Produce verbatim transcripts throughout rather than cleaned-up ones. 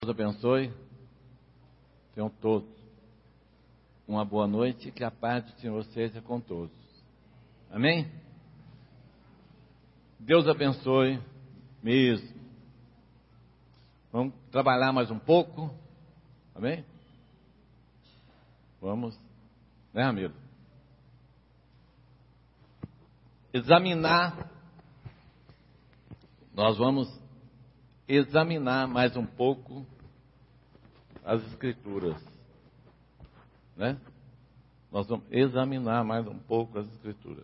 Deus abençoe. Tenham todos uma boa noite e que a paz do Senhor seja com todos. Amém? Deus abençoe mesmo. Vamos trabalhar mais um pouco. Amém? Vamos, né, amigo? Examinar. Nós vamos examinar mais um pouco as Escrituras, né? Nós vamos examinar mais um pouco as Escrituras.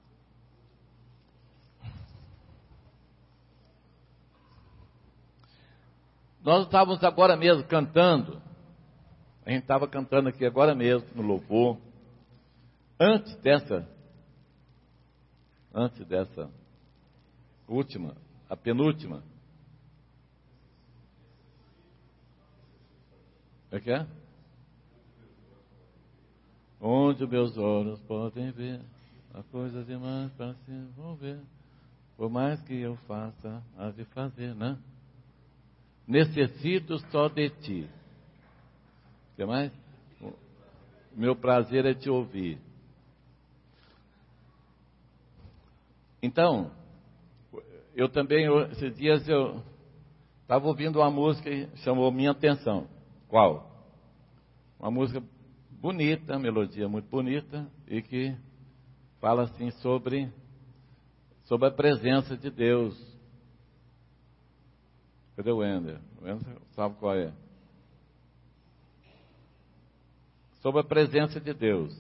Nós estávamos agora mesmo cantando, a gente estava cantando aqui agora mesmo no louvor, antes dessa, antes dessa última, a penúltima. É que é? Onde meus olhos podem ver, a coisa demais para se envolver, por mais que eu faça, há de fazer, né? Necessito só de ti. O que mais? Meu prazer é te ouvir. Então, eu também, esses dias eu estava ouvindo uma música e chamou minha atenção. Qual? Uma música bonita, melodia muito bonita, e que fala assim sobre, sobre a presença de Deus. Cadê o Wender? O Wender sabe qual é? Sobre a presença de Deus.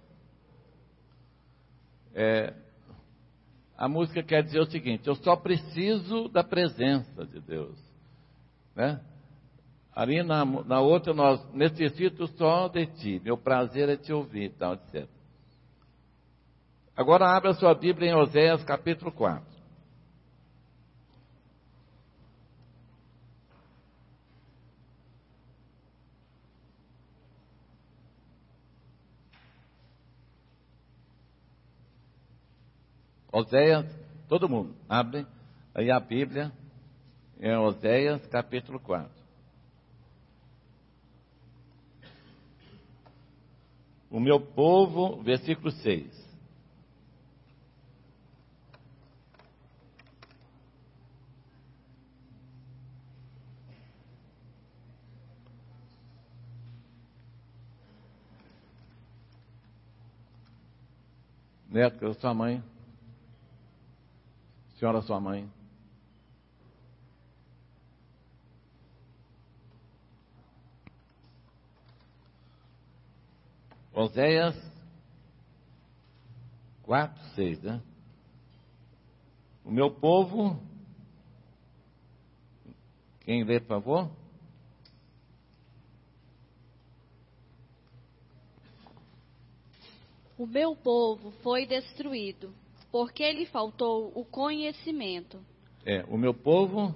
É, a música quer dizer o seguinte: eu só preciso da presença de Deus, né? Ali na, na outra, nós necessito só de ti, meu prazer é te ouvir, tal, etcétera. Agora abra sua Bíblia em Oséias capítulo quatro. Oséias, todo mundo, abre aí a Bíblia em Oséias capítulo quatro. O meu povo, versículo seis. Neto, que é sua mãe. Senhora, sua mãe. Oséias quatro, seis, né? O meu povo, quem lê, por favor? O meu povo foi destruído, porque lhe faltou o conhecimento. É, o meu povo...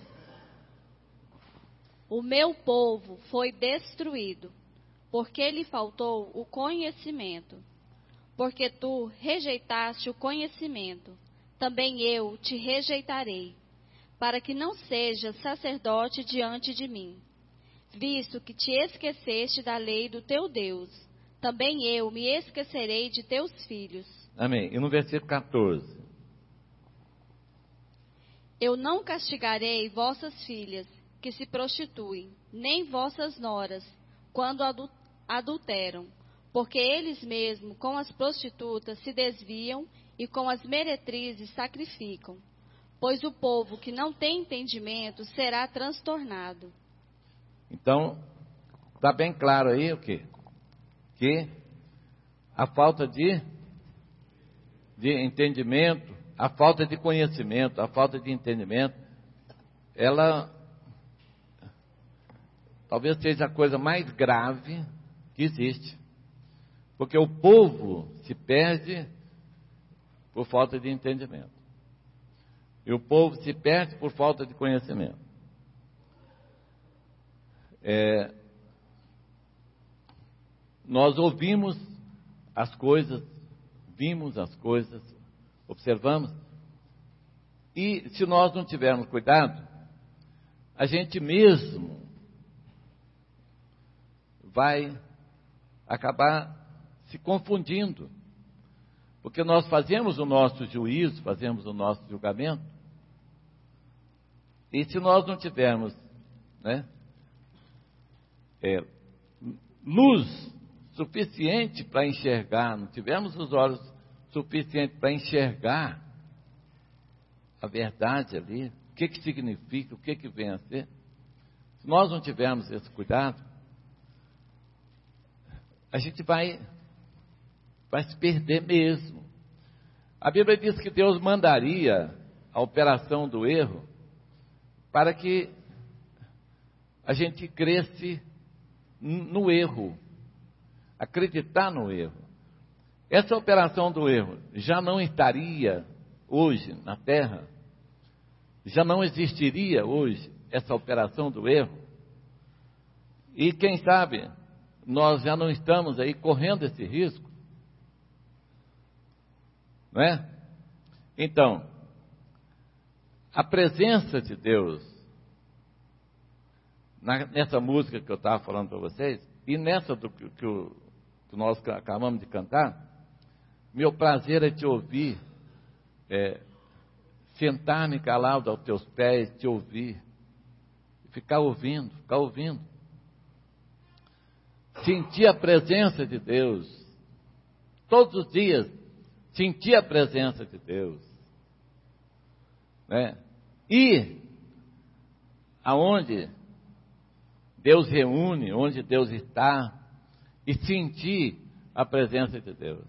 O meu povo foi destruído, porque lhe faltou o conhecimento. Porque tu rejeitaste o conhecimento, também eu te rejeitarei, para que não sejas sacerdote diante de mim. Visto que te esqueceste da lei do teu Deus, também eu me esquecerei de teus filhos. Amém. E no versículo catorze. Eu não castigarei vossas filhas, que se prostituem, nem vossas noras, quando adulteram, porque eles mesmos com as prostitutas se desviam e com as meretrizes sacrificam. Pois o povo que não tem entendimento será transtornado. Então, está bem claro aí o quê? Que a falta de, de entendimento, a falta de conhecimento, a falta de entendimento, ela talvez seja a coisa mais grave que existe. Porque o povo se perde por falta de entendimento. E o povo se perde por falta de conhecimento. É, nós ouvimos as coisas, vimos as coisas, observamos, e se nós não tivermos cuidado, a gente mesmo vai acabar se confundindo. Porque nós fazemos o nosso juízo, fazemos o nosso julgamento, e se nós não tivermos, né, é, luz suficiente para enxergar, não tivermos os olhos suficientes para enxergar a verdade ali, o que que significa, o que que vem a ser, se nós não tivermos esse cuidado, a gente vai, vai se perder mesmo. A Bíblia diz que Deus mandaria a operação do erro para que a gente cresce no erro, acreditar no erro. Essa operação do erro já não estaria hoje na Terra, já não existiria hoje essa operação do erro, e quem sabe nós já não estamos aí correndo esse risco, não é? Então, a presença de Deus, na, nessa música que eu estava falando para vocês, e nessa do que, que, o, que nós acabamos de cantar, meu prazer é te ouvir, é, sentar-me calado aos teus pés, te ouvir, ficar ouvindo, ficar ouvindo, sentir a presença de Deus, todos os dias, sentir a presença de Deus, né? Ir aonde Deus reúne, onde Deus está, e sentir a presença de Deus.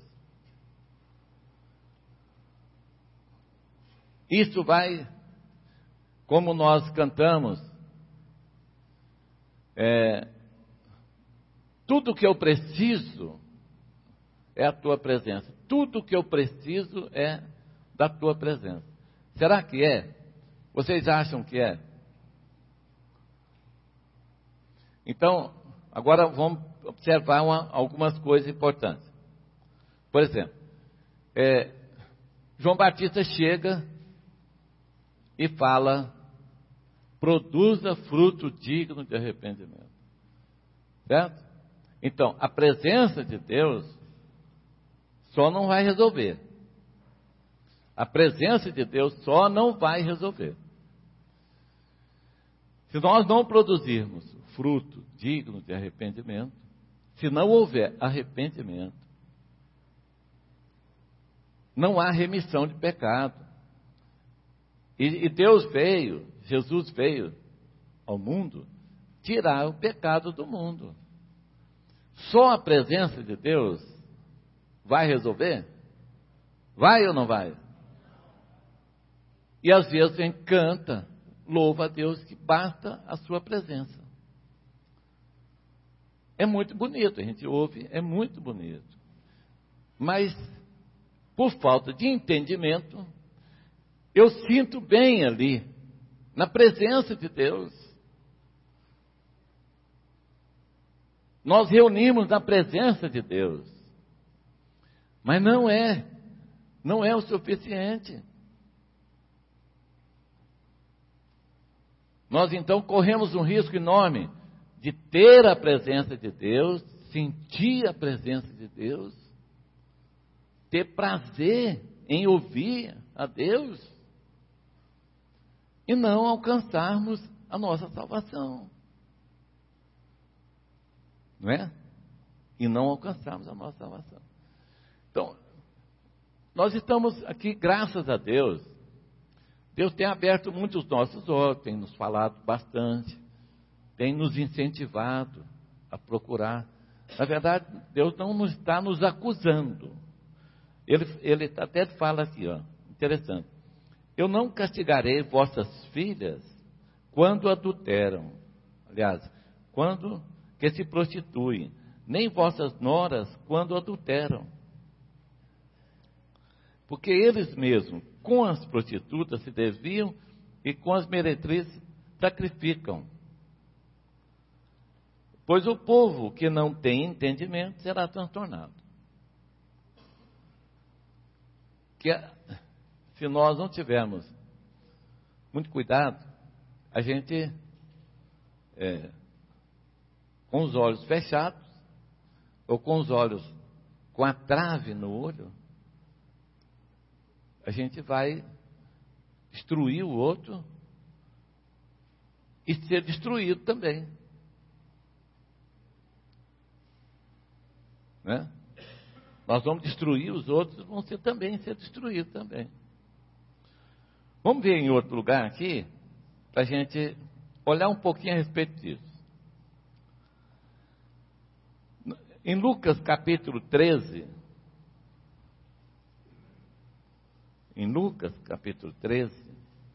Isso vai, como nós cantamos, é, tudo que eu preciso é a tua presença. Tudo que eu preciso é da tua presença. Será que é? Vocês acham que é? Então, agora vamos observar uma, algumas coisas importantes. Por exemplo, é, João Batista chega e fala: produza fruto digno de arrependimento. Certo? Então, a presença de Deus só não vai resolver. A presença de Deus só não vai resolver. Se nós não produzirmos fruto digno de arrependimento, se não houver arrependimento, não há remissão de pecado. E, e Deus veio, Jesus veio ao mundo tirar o pecado do mundo. Só a presença de Deus vai resolver? Vai ou não vai? E às vezes a gente canta, louva a Deus que basta a sua presença. É muito bonito, a gente ouve, é muito bonito. Mas, por falta de entendimento, eu sinto bem ali, na presença de Deus. Nós reunimos na presença de Deus. Mas não é, não é o suficiente. Nós então corremos um risco enorme de ter a presença de Deus, sentir a presença de Deus, ter prazer em ouvir a Deus e não alcançarmos a nossa salvação. Não é? E não alcançarmos a nossa salvação. Então, nós estamos aqui, graças a Deus. Deus tem aberto muito os nossos olhos, tem nos falado bastante, tem nos incentivado a procurar. Na verdade, Deus não nos está nos acusando. Ele, ele até fala aqui, ó, interessante. Eu não castigarei vossas filhas quando adulteram. Aliás, quando que se prostituem, nem vossas noras quando adulteram. Porque eles mesmos, com as prostitutas, se desviam e com as meretrizes sacrificam. Pois o povo que não tem entendimento será transtornado. Que se nós não tivermos muito cuidado, a gente, é, com os olhos fechados, ou com os olhos com a trave no olho, a gente vai destruir o outro e ser destruído também. Né? Nós vamos destruir os outros, vão ser também ser destruídos também. Vamos ver em outro lugar aqui, para a gente olhar um pouquinho a respeito disso. Em Lucas capítulo treze, em Lucas capítulo treze,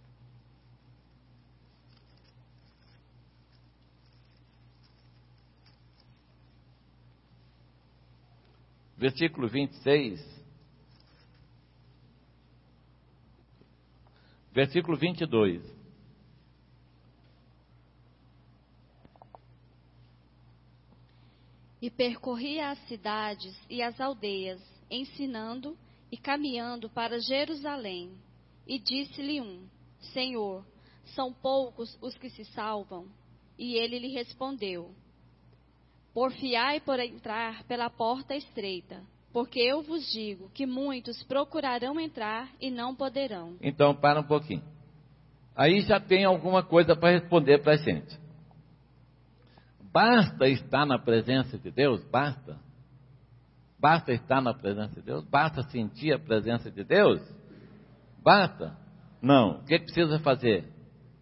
versículo vinte e seis, versículo vinte e dois. E percorria as cidades e as aldeias, ensinando e caminhando para Jerusalém. E disse-lhe um: Senhor, são poucos os que se salvam? E ele lhe respondeu: Porfiai por entrar pela porta estreita, porque eu vos digo que muitos procurarão entrar e não poderão. Então, para um pouquinho. Aí já tem alguma coisa para responder para a gente. Basta estar na presença de Deus? Basta. Basta estar na presença de Deus? Basta sentir a presença de Deus? Basta? Não. O que precisa fazer?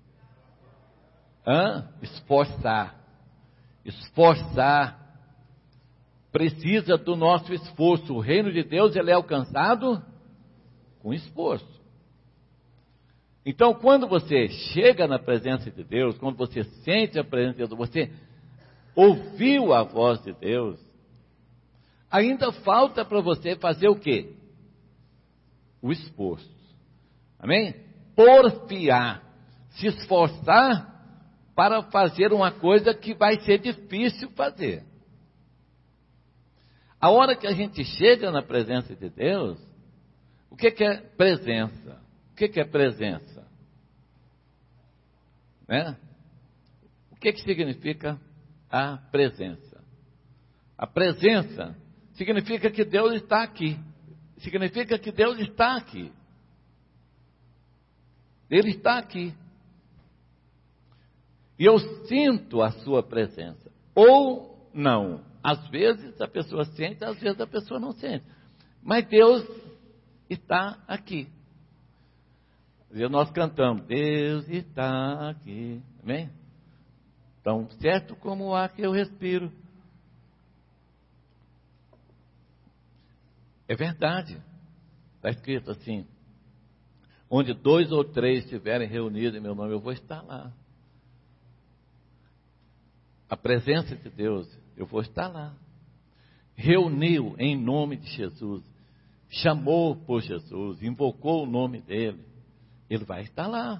Hã? Esforçar. Esforçar. Precisa do nosso esforço. O reino de Deus, ele é alcançado com esforço. Então, quando você chega na presença de Deus, quando você sente a presença de Deus, você ouviu a voz de Deus, ainda falta para você fazer o quê? O esforço. Amém? Porfiar. Se esforçar para fazer uma coisa que vai ser difícil fazer. A hora que a gente chega na presença de Deus, o que, que é presença? O que, que é presença? Né? O que, que significa a presença? A presença significa que Deus está aqui. Significa que Deus está aqui. Ele está aqui. E eu sinto a sua presença. Ou não. Às vezes a pessoa sente, às vezes a pessoa não sente. Mas Deus está aqui. E nós cantamos: Deus está aqui. Amém? Tão certo como o ar que eu respiro. É verdade. Está escrito assim: onde dois ou três estiverem reunidos em meu nome, eu vou estar lá. A presença de Deus, eu vou estar lá. Reuniu em nome de Jesus, chamou por Jesus, invocou o nome dele, ele vai estar lá.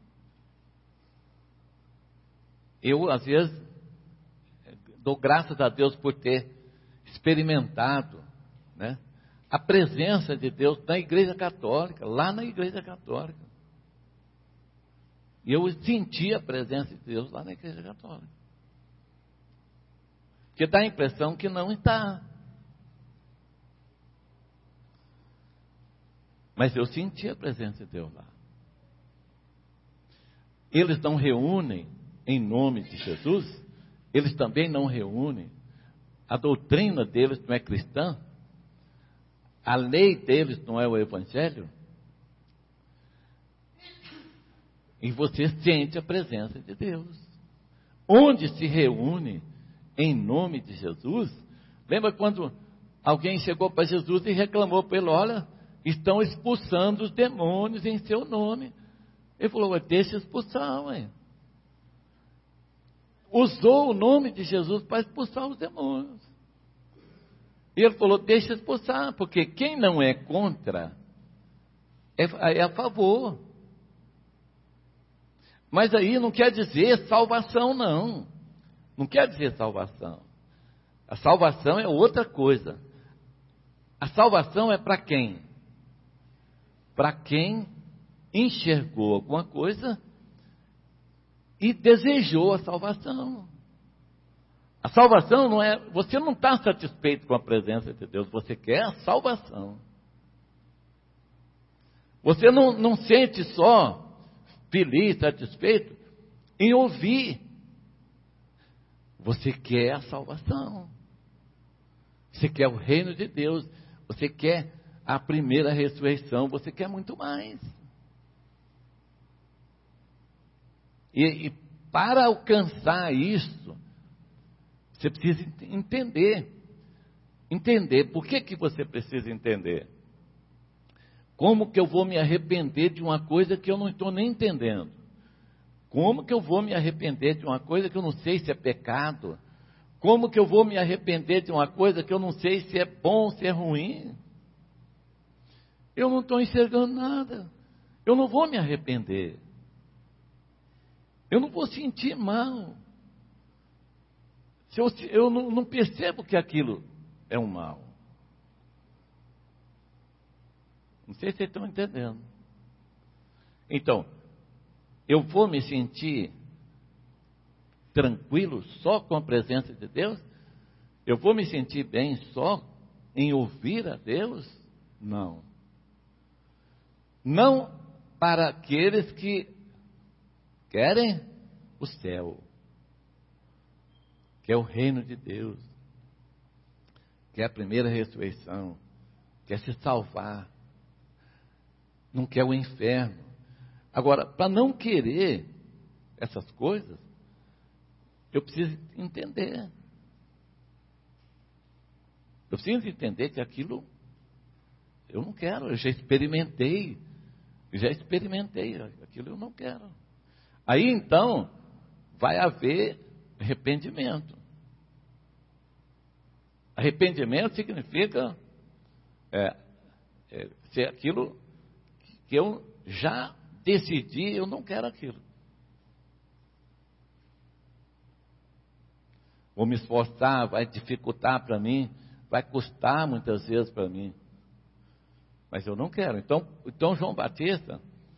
Eu, às vezes, dou graças a Deus por ter experimentado, né, a presença de Deus na Igreja Católica, lá na Igreja Católica. E eu senti a presença de Deus lá na Igreja Católica. Porque dá a impressão que não está. Mas eu senti a presença de Deus lá. Eles não reúnem em nome de Jesus, eles também não reúnem. A doutrina deles não é cristã, a lei deles não é o Evangelho. E você sente a presença de Deus. Onde se reúne em nome de Jesus. Lembra quando alguém chegou para Jesus e reclamou para ele: olha, estão expulsando os demônios em seu nome. Ele falou: deixa expulsar, ué. Usou o nome de Jesus para expulsar os demônios. E ele falou: deixa expulsar, porque quem não é contra é, é a favor. Mas aí não quer dizer salvação, não. Não quer dizer salvação. A salvação é outra coisa. A salvação é para quem? Para quem enxergou alguma coisa e desejou a salvação. A salvação não é... Você não está satisfeito com a presença de Deus, você quer a salvação. Você não, não sente só feliz, satisfeito em ouvir. Você quer a salvação. Você quer o reino de Deus. Você quer a primeira ressurreição. Você quer muito mais. E, e para alcançar isso, você precisa entender. Entender. Por que que você precisa entender? Como que eu vou me arrepender de uma coisa que eu não estou nem entendendo? Como que eu vou me arrepender de uma coisa que eu não sei se é pecado? Como que eu vou me arrepender de uma coisa que eu não sei se é bom, se é ruim? Eu não estou enxergando nada. Eu não vou me arrepender. Eu não vou sentir mal. Se eu eu não, não percebo que aquilo é um mal. Não sei se vocês estão entendendo. Então, eu vou me sentir tranquilo só com a presença de Deus? Eu vou me sentir bem só em ouvir a Deus? Não. Não para aqueles que querem o céu, que é o reino de Deus, que é a primeira ressurreição, quer se salvar, não quer o inferno. Agora, para não querer essas coisas, eu preciso entender. Eu preciso entender que aquilo eu não quero, eu já experimentei, eu já experimentei, aquilo eu não quero. Aí então, vai haver arrependimento. Arrependimento significa é, é, ser aquilo que eu já decidi, eu não quero aquilo. Vou me esforçar, vai dificultar para mim, vai custar muitas vezes para mim. Mas eu não quero. Então, então João Batista,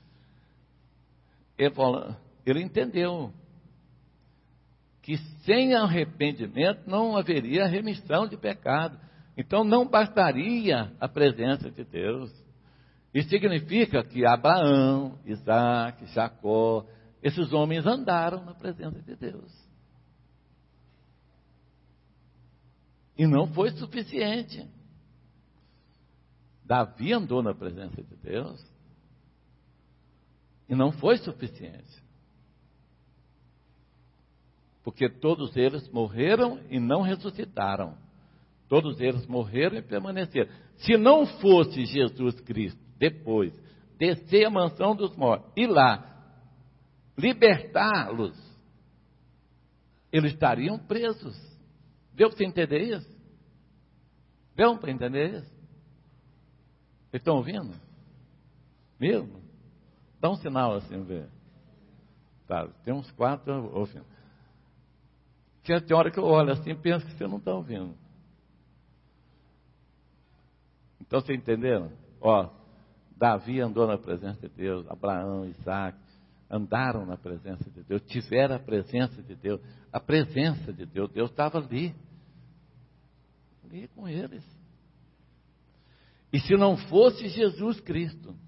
ele, falou, ele entendeu que sem arrependimento não haveria remissão de pecado. Então não bastaria a presença de Deus. Isso significa que Abraão, Isaac, Jacó, esses homens andaram na presença de Deus. E não foi suficiente. Davi andou na presença de Deus. E não foi suficiente. Porque todos eles morreram e não ressuscitaram. Todos eles morreram e permaneceram. Se não fosse Jesus Cristo, depois, descer a mansão dos mortos, e lá, libertá-los, eles estariam presos. Deu para você entender isso? Deu para entender isso? Vocês estão ouvindo? Mesmo? Dá um sinal assim, ver. Tá, tem uns quatro ouvindo. Que tem hora que eu olho assim e penso que você não está ouvindo. Então, vocês entenderam? Ó, Davi andou na presença de Deus, Abraão, Isaac, andaram na presença de Deus, tiveram a presença de Deus, a presença de Deus, Deus estava ali, ali com eles. E se não fosse Jesus Cristo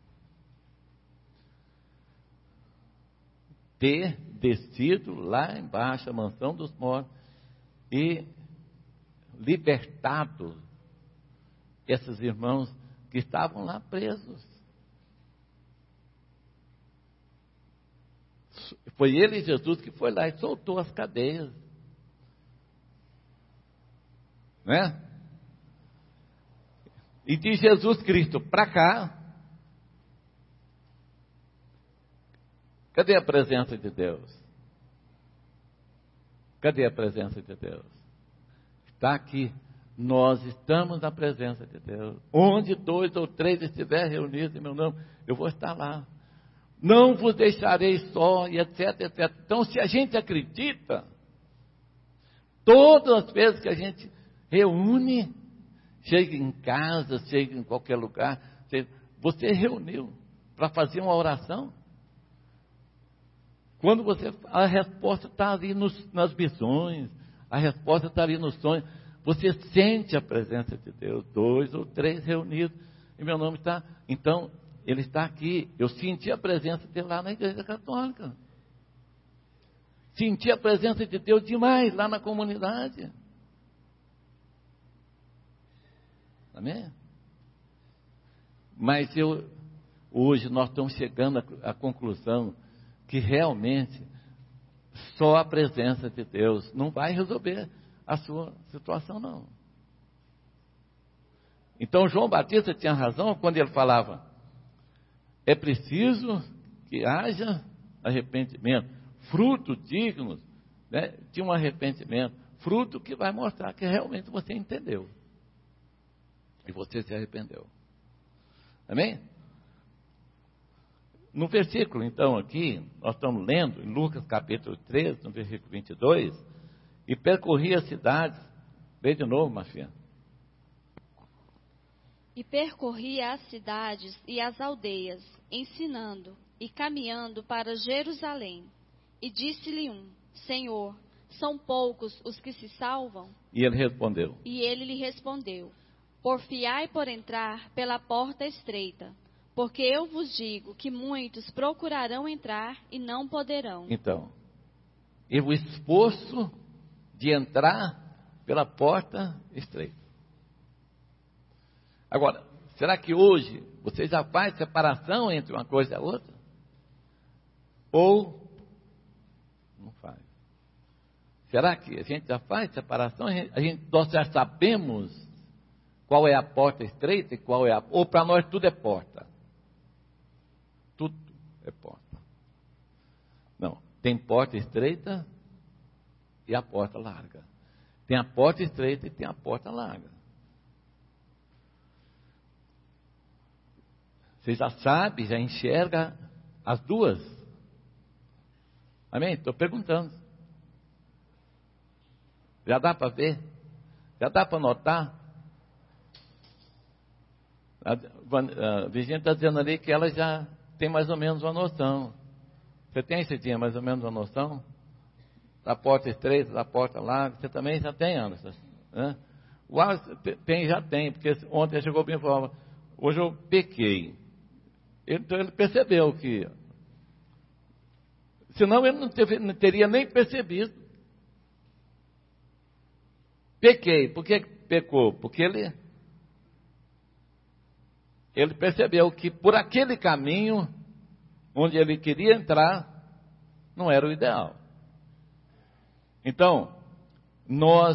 ter descido lá embaixo, a mansão dos mortos, e libertado esses irmãos que estavam lá presos. Foi ele, Jesus, que foi lá e soltou as cadeias. Né? E de Jesus Cristo para cá, cadê a presença de Deus? Cadê a presença de Deus? Está aqui. Nós estamos na presença de Deus. Onde dois ou três estiverem reunidos em meu nome, eu vou estar lá. Não vos deixarei só, e etc, etcétera. Então, se a gente acredita, todas as vezes que a gente reúne, chega em casa, chega em qualquer lugar, você reuniu para fazer uma oração? Quando você, a resposta está ali nos, nas visões, A resposta está ali no sonho. Você sente a presença de Deus, dois ou três reunidos, e meu nome está. Então, Ele está aqui. Eu senti a presença dele lá na igreja católica. Senti a presença de Deus demais lá na comunidade. Amém? Mas eu, hoje nós estamos chegando à, à conclusão que realmente só a presença de Deus não vai resolver a sua situação, não. Então João Batista tinha razão quando ele falava: é preciso que haja arrependimento, fruto digno, né, de um arrependimento, fruto que vai mostrar que realmente você entendeu e você se arrependeu. Amém? No versículo, então, aqui, nós estamos lendo em Lucas capítulo treze, no versículo vinte e dois, e percorria as cidades. Vê de novo, Mafia. E percorria as cidades e as aldeias, ensinando e caminhando para Jerusalém. E disse-lhe um: Senhor, são poucos os que se salvam? E ele respondeu. E ele lhe respondeu: Porfiai por entrar pela porta estreita, porque eu vos digo que muitos procurarão entrar e não poderão. Então, e o esforço de entrar pela porta estreita. Agora, será que hoje você já faz separação entre uma coisa e a outra? Ou não faz? Será que a gente já faz separação? A gente, a gente, nós já sabemos qual é a porta estreita e qual é a... Ou para nós tudo é porta? Tudo é porta. Não, tem porta estreita e a porta larga. Tem a porta estreita e tem a porta larga. Você já sabe, já enxerga as duas? Amém? Estou perguntando. Já dá para ver? Já dá para notar? A, a Virgínia está dizendo ali que ela já tem mais ou menos uma noção. Você tem, Cidinha, mais ou menos uma noção? Da porta estreita, da porta larga? Você também já tem, Anderson? Né? O Alisson tem, já tem, porque ontem ele chegou bem e falou: hoje eu pequei. Então ele percebeu que, senão ele não, teve, não teria nem percebido. Pequei. Por que pecou? Porque ele, ele percebeu que por aquele caminho onde ele queria entrar, não era o ideal. Então, nós,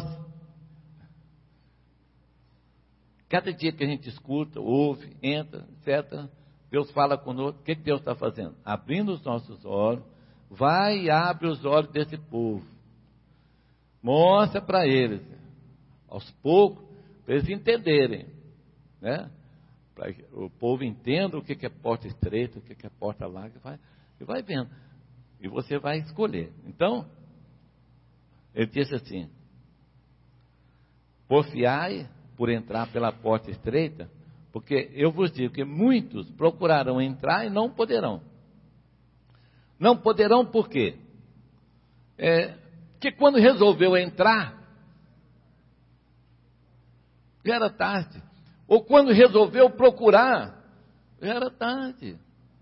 cada dia que a gente escuta, ouve, entra, etcétera, Deus fala conosco. O que Deus está fazendo? Abrindo os nossos olhos. Vai e abre os olhos desse povo. Mostra para eles, aos poucos, para eles entenderem, né? Para que o povo entenda o que é porta estreita, o que é porta larga, e vai, e vai vendo. E você vai escolher. Então, ele disse assim: porfiai por entrar pela porta estreita, porque eu vos digo que muitos procurarão entrar e não poderão. Não poderão por quê? É, que quando resolveu entrar, já era tarde. Ou quando resolveu procurar, já era tarde.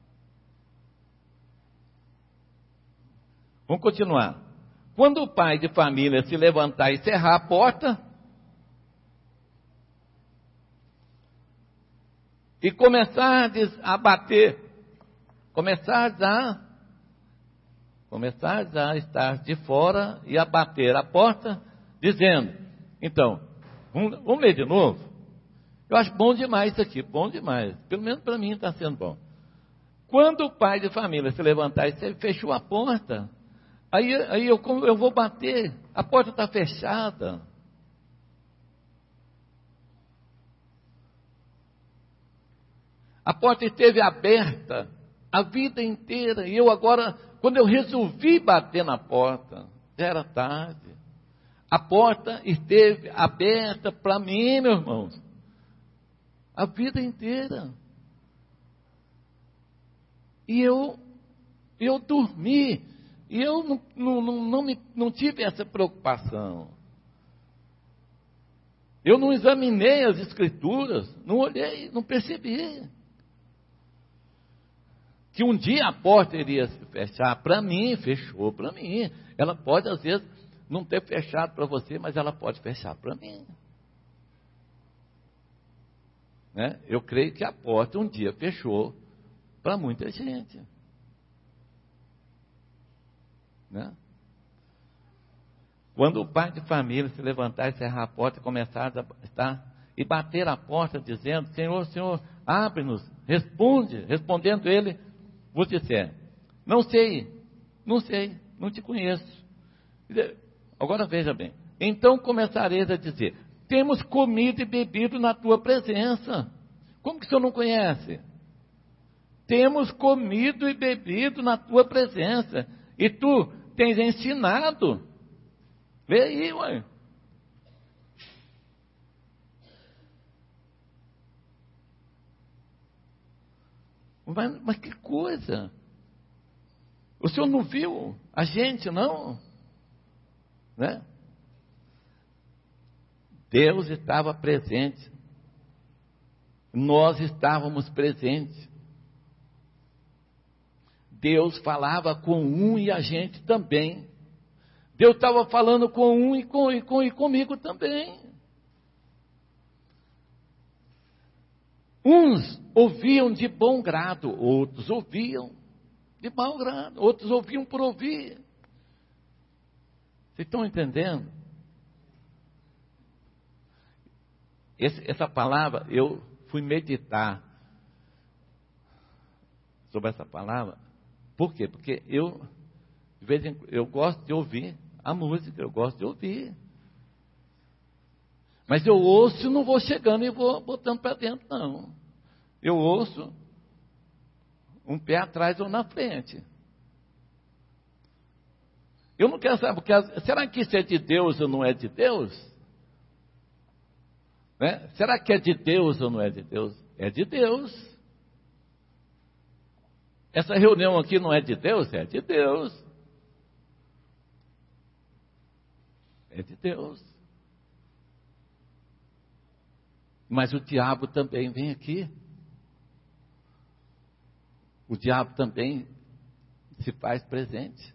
Vamos continuar. Quando o pai de família se levantar e cerrar a porta, e começardes a bater, começardes a, começardes a estar de fora e a bater a porta, dizendo, então, vamos, vamos ler de novo? Eu acho bom demais isso aqui, bom demais, pelo menos para mim está sendo bom. Quando o pai de família se levantar e se fechou a porta, aí, aí eu, eu vou bater, a porta está fechada. A porta esteve aberta a vida inteira. E eu agora, quando eu resolvi bater na porta, já era tarde. A porta esteve aberta para mim, meus irmãos, a vida inteira. E eu, eu dormi. E eu não, não, não, não, me, não tive essa preocupação. Eu não examinei as Escrituras, não olhei, não percebi. Que um dia a porta iria se fechar, para mim, fechou para mim. Ela pode, às vezes, não ter fechado para você, mas ela pode fechar para mim. Né? Eu creio que a porta um dia fechou para muita gente. Né? Quando o pai de família se levantar e cerrar a porta e começar a estar, e bater a porta dizendo: Senhor, Senhor, abre-nos, responde, respondendo ele, vos disser: não sei, não sei, não te conheço. Agora veja bem, então começareis a dizer: temos comido e bebido na tua presença. Como que o senhor não conhece? Temos comido e bebido na tua presença, e tu tens ensinado. Vê aí, ué. Mas, mas que coisa! O senhor não viu a gente, não? Né? Deus estava presente. Nós estávamos presentes. Deus falava com um e a gente também. Deus estava falando com um e, com, e, com, e comigo também. Uns ouviam de bom grado, outros ouviam de mau grado, outros ouviam por ouvir. Vocês estão entendendo? Esse, essa palavra, eu fui meditar sobre essa palavra. Por quê? Porque eu, de vez em, eu gosto de ouvir a música, eu gosto de ouvir. Mas eu ouço e não vou chegando e vou botando para dentro, não. Eu ouço um pé atrás ou na frente. Eu não quero saber, porque será que isso é de Deus ou não é de Deus? Né? Será que é de Deus ou não é de Deus? É de Deus. Essa reunião aqui não é de Deus? É de Deus. É de Deus. Mas o diabo também vem aqui. O diabo também se faz presente.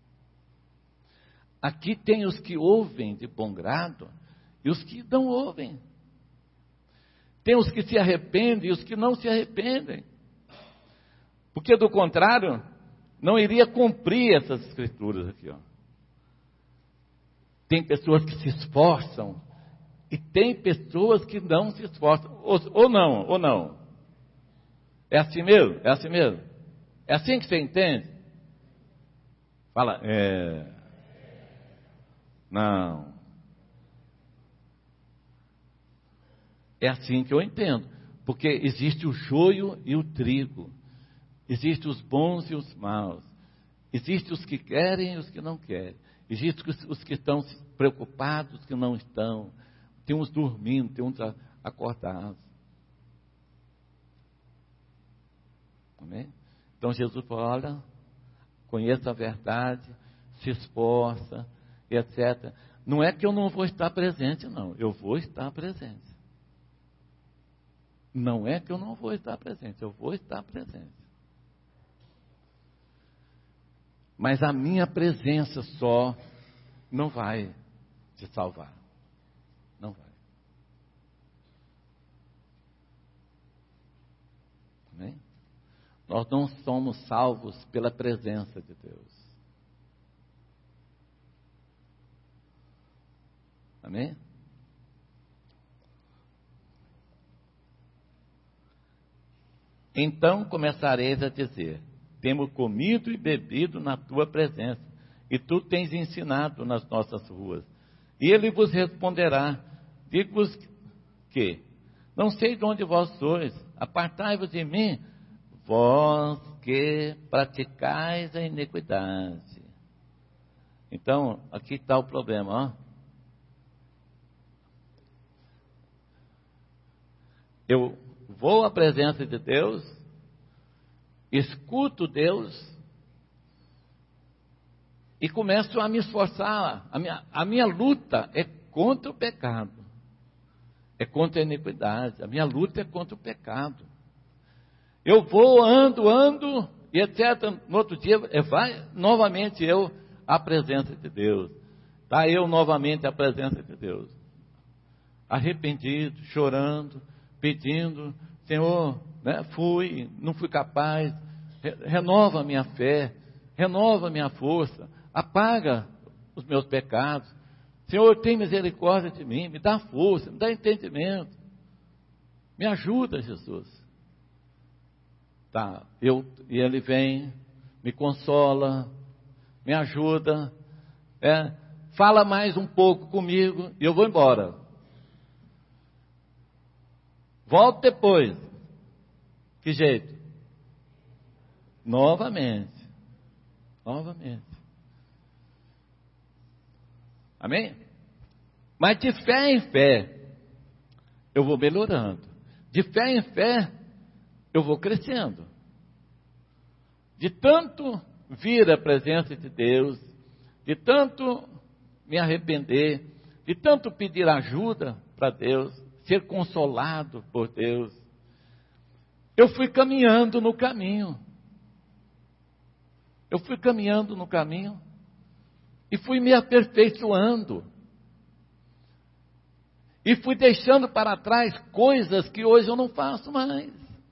Aqui tem os que ouvem de bom grado e os que não ouvem. Tem os que se arrependem e os que não se arrependem. Porque do contrário, não iria cumprir essas escrituras aqui, ó. Tem pessoas que se esforçam e tem pessoas que não se esforçam, ou, ou não, ou não. É assim mesmo? É assim mesmo? É assim que você entende? Fala, é... Não. É assim que eu entendo. Porque existe o joio e o trigo. Existem os bons e os maus. Existem os que querem e os que não querem. Existem os que estão preocupados, os que não estão. Tem uns dormindo, tem uns acordados. Amém? Então Jesus falou: olha, conheça a verdade, se esforça, etcétera. Não é que eu não vou estar presente, não. Eu vou estar presente. Não é que eu não vou estar presente, eu vou estar presente. Mas a minha presença só não vai te salvar. Não vai. Amém? Nós não somos salvos pela presença de Deus. Amém? Então começareis a dizer: temos comido e bebido na tua presença, e tu tens ensinado nas nossas ruas. E ele vos responderá: digo-vos que não sei de onde vós sois, apartai-vos de mim, vós que praticais a iniquidade. Então, aqui está o problema, ó. Eu vou à presença de Deus, escuto Deus e começo a me esforçar. A minha, a minha luta é contra o pecado. é contra a iniquidade, a minha luta é contra o pecado. Eu vou, ando, ando, e etcétera. No outro dia, vai novamente eu à presença de Deus. Tá, eu novamente à presença de Deus. Arrependido, chorando, pedindo, Senhor, né, fui, não fui capaz, re- renova a minha fé, renova a minha força, apaga os meus pecados. Senhor, tem misericórdia de mim, me dá força, me dá entendimento. Me ajuda, Jesus. Tá, eu, e ele vem, me consola, me ajuda, é, fala mais um pouco comigo e eu vou embora. Volto depois. Que jeito? Novamente. Novamente. Amém? Mas de fé em fé, eu vou melhorando. De fé em fé, eu vou crescendo. De tanto vir à presença de Deus, de tanto me arrepender, de tanto pedir ajuda para Deus, ser consolado por Deus, eu fui caminhando no caminho. Eu fui caminhando no caminho e fui me aperfeiçoando. E fui deixando para trás coisas que hoje eu não faço mais.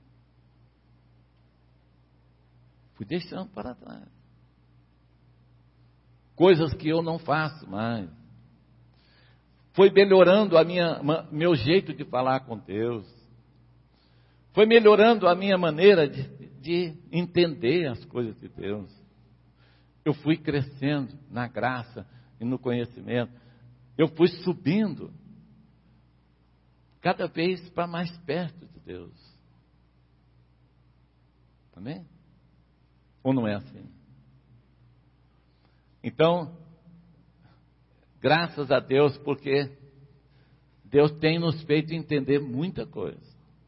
Fui deixando para trás. Coisas que eu não faço mais. Foi melhorando a minha, meu jeito de falar com Deus. Foi melhorando a minha maneira de, de entender as coisas de Deus. Eu fui crescendo na graça e no conhecimento. Eu fui subindo cada vez para mais perto de Deus. Amém? Ou não é assim? Então, graças a Deus, porque Deus tem nos feito entender muita coisa.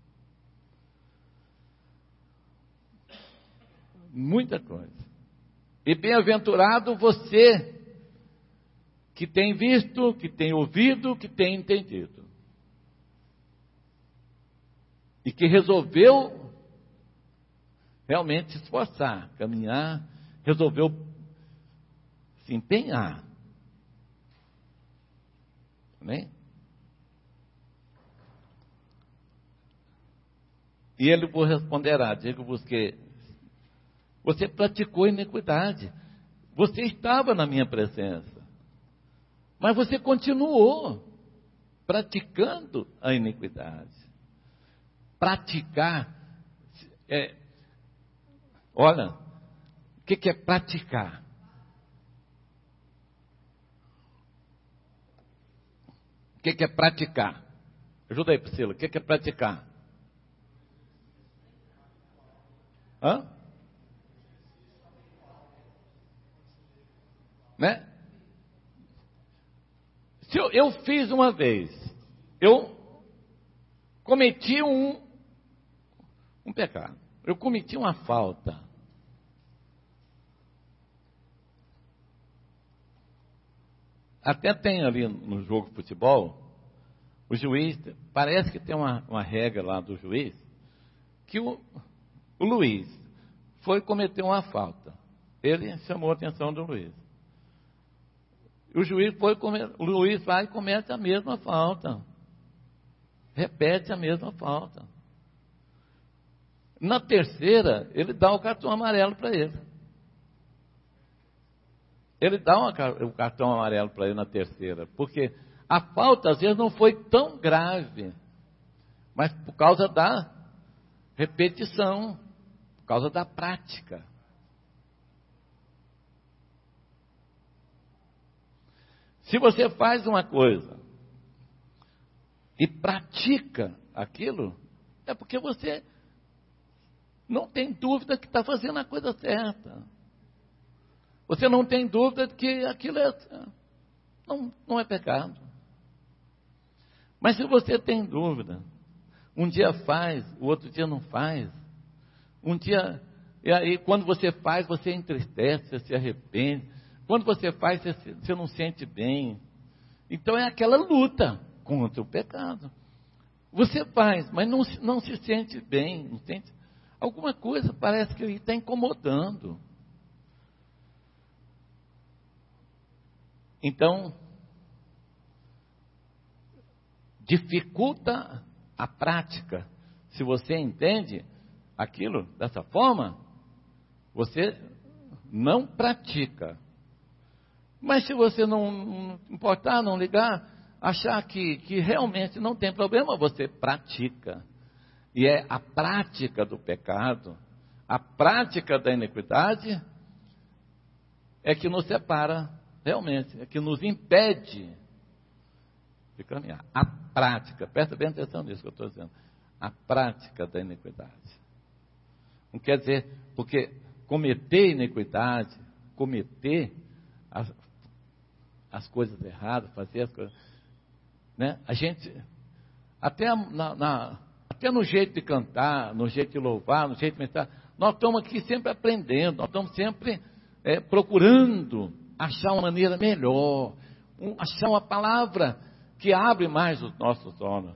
Muita coisa. E bem-aventurado você que tem visto, que tem ouvido, que tem entendido. E que resolveu realmente se esforçar, caminhar, resolveu se empenhar. Amém? E ele vos responderá, digo-vos que você praticou iniquidade, você estava na minha presença, mas você continuou praticando a iniquidade. Praticar, é, olha, o que, que é praticar? O que, que é praticar? Ajuda aí, Priscila, o que, que é praticar? Hã? Né? Se eu, eu fiz uma vez, eu cometi um, um pecado, eu cometi uma falta. Até tem ali no jogo de futebol, o juiz, parece que tem uma, uma regra lá do juiz, que o, o Luiz foi cometer uma falta. Ele chamou a atenção do Luiz. O juiz foi, o Luiz vai e comete a mesma falta. Repete a mesma falta. Na terceira, ele dá o cartão amarelo para ele. Ele dá uma, o cartão amarelo para ele na terceira, porque a falta às vezes não foi tão grave, mas por causa da repetição, por causa da prática. Se você faz uma coisa e pratica aquilo, é porque você não tem dúvida que está fazendo a coisa certa. Você não tem dúvida de que aquilo é, não, não é pecado. Mas se você tem dúvida, um dia faz, o outro dia não faz. Um dia, e aí quando você faz, você entristece, você se arrepende. Quando você faz, você, você não sente bem. Então é aquela luta contra o pecado. Você faz, mas não, não se sente bem, não sente, alguma coisa parece que está incomodando. Então, dificulta a prática. Se você entende aquilo dessa forma, você não pratica. Mas se você não, não importar, não ligar, achar que, que realmente não tem problema, você pratica. E é a prática do pecado, a prática da iniquidade, é que nos separa realmente, é que nos impede de caminhar. A prática, presta bem atenção nisso que eu estou dizendo, a prática da iniquidade. Não quer dizer, porque cometer iniquidade, cometer as, as coisas erradas, fazer as coisas, né? A gente, até, na, na, até no jeito de cantar, no jeito de louvar, no jeito de meditar, nós estamos aqui sempre aprendendo, nós estamos sempre é, procurando achar uma maneira melhor, um, achar uma palavra que abre mais os nossos olhos.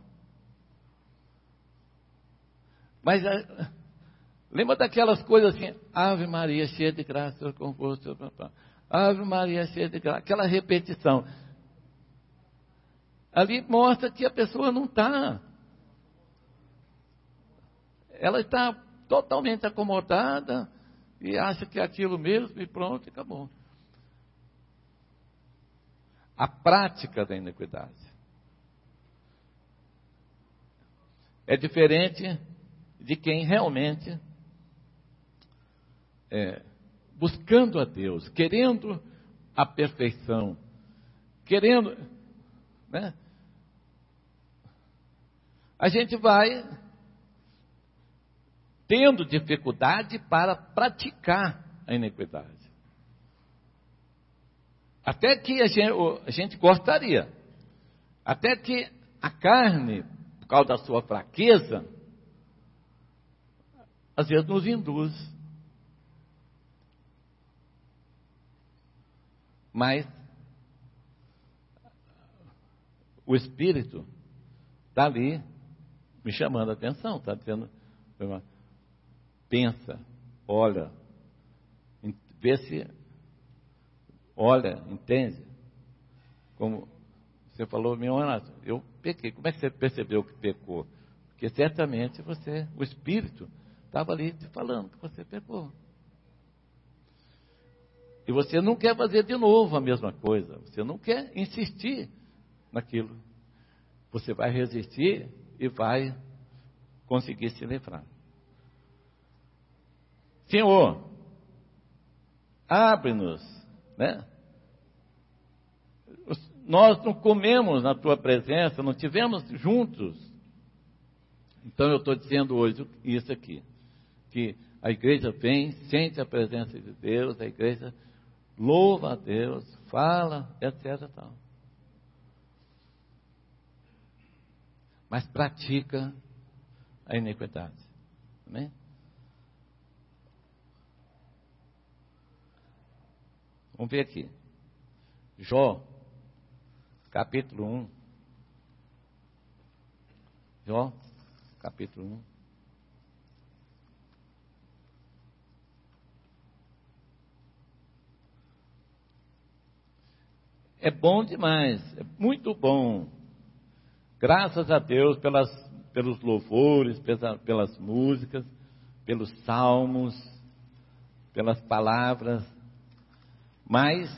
Mas é, lembra daquelas coisas assim, Ave Maria, cheia de graça, Senhor convosco, Ave Maria, cheia de graça, aquela repetição. Ali mostra que a pessoa não está, ela está totalmente acomodada e acha que é aquilo mesmo e pronto, acabou. A prática da iniquidade é diferente de quem realmente é, buscando a Deus, querendo a perfeição, querendo, né? A gente vai tendo dificuldade para praticar a iniquidade. Até que a gente, a gente gostaria, até que a carne, por causa da sua fraqueza, às vezes nos induz. Mas o Espírito está ali me chamando a atenção, está dizendo, pensa, olha, vê se, olha, entende? Como você falou, meu Renato, eu pequei. Como é que você percebeu que pecou? Porque certamente você, o Espírito, estava ali te falando que você pecou. E você não quer fazer de novo a mesma coisa. Você não quer insistir naquilo. Você vai resistir e vai conseguir se livrar. Senhor, abre-nos, né? Nós não comemos na tua presença, não tivemos juntos. Então eu estou dizendo hoje isso aqui, que a igreja vem, sente a presença de Deus, a igreja louva a Deus, fala, etc. Tal. Mas pratica a iniquidade. Amém? Vamos ver aqui. Jó, capítulo um. Jó, capítulo um. É bom demais, é muito bom. Graças a Deus pelas, pelos louvores, pelas, pelas músicas, pelos salmos, pelas palavras. Mas,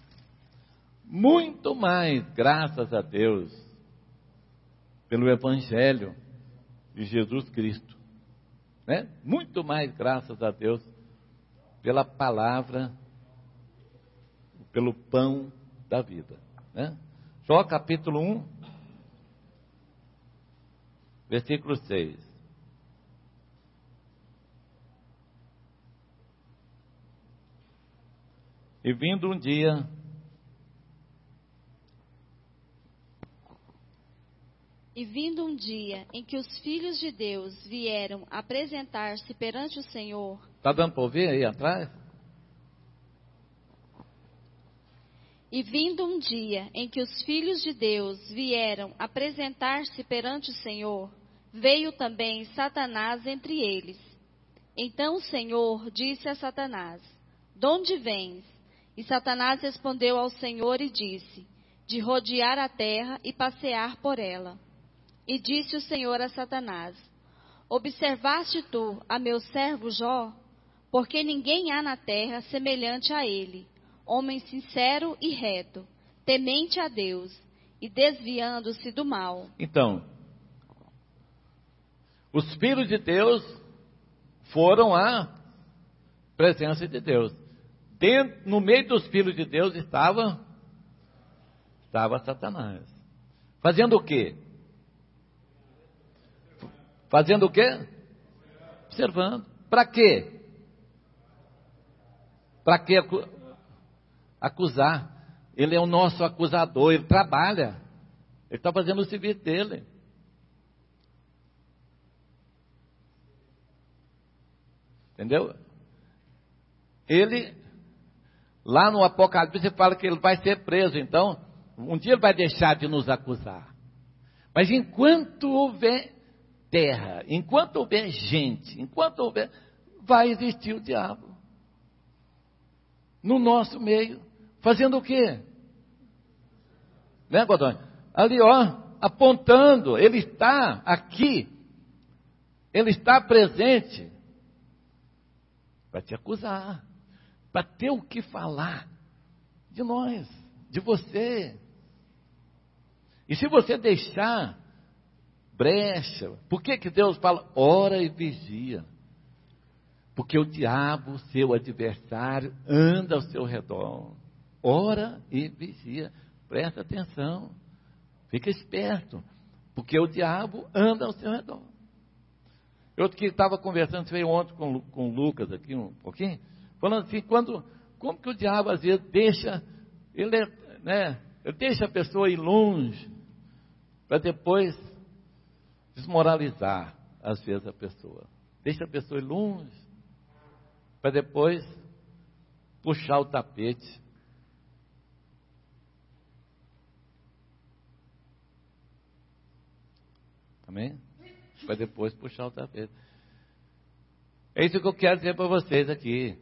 muito mais, graças a Deus, pelo Evangelho de Jesus Cristo. Né? Muito mais, graças a Deus, pela palavra, pelo pão da vida. Né? Jó capítulo um, versículo seis. E vindo um dia, e vindo um dia em que os filhos de Deus vieram apresentar-se perante o Senhor. Está dando para ouvir aí atrás? E vindo um dia em que os filhos de Deus vieram apresentar-se perante o Senhor, veio também Satanás entre eles. Então o Senhor disse a Satanás: "Donde vens?" E Satanás respondeu ao Senhor e disse: "De rodear a terra e passear por ela." E disse o Senhor a Satanás: "Observaste tu a meu servo Jó? Porque ninguém há na terra semelhante a ele, homem sincero e reto, temente a Deus, e desviando-se do mal." Então, os filhos de Deus foram à presença de Deus. Dentro, no meio dos filhos de Deus estava, estava Satanás. Fazendo o quê? Fazendo o quê? Observando. Para quê? Para que acu- acusar? Ele é o nosso acusador, ele trabalha. Ele está fazendo o serviço dele. Entendeu? Ele, lá no Apocalipse, fala que ele vai ser preso. Então, um dia ele vai deixar de nos acusar. Mas enquanto houver terra, enquanto houver gente, enquanto houver, vai existir o diabo. No nosso meio. Fazendo o quê? Né, Godônio? Ali, ó, apontando. Ele está aqui. Ele está presente. Para te acusar, para ter o que falar de nós, de você. E se você deixar brecha, por que que Deus fala, ora e vigia? Porque o diabo, seu adversário, anda ao seu redor. Ora e vigia, presta atenção, fica esperto, porque o diabo anda ao seu redor. Eu que estava conversando, você veio ontem com, com o Lucas aqui um pouquinho, falando assim, quando, como que o diabo às vezes deixa, ele, é, né, ele deixa a pessoa ir longe, para depois desmoralizar, às vezes, a pessoa. Deixa a pessoa ir longe, para depois puxar o tapete. Amém? Para depois puxar o tapete. É isso que eu quero dizer para vocês aqui.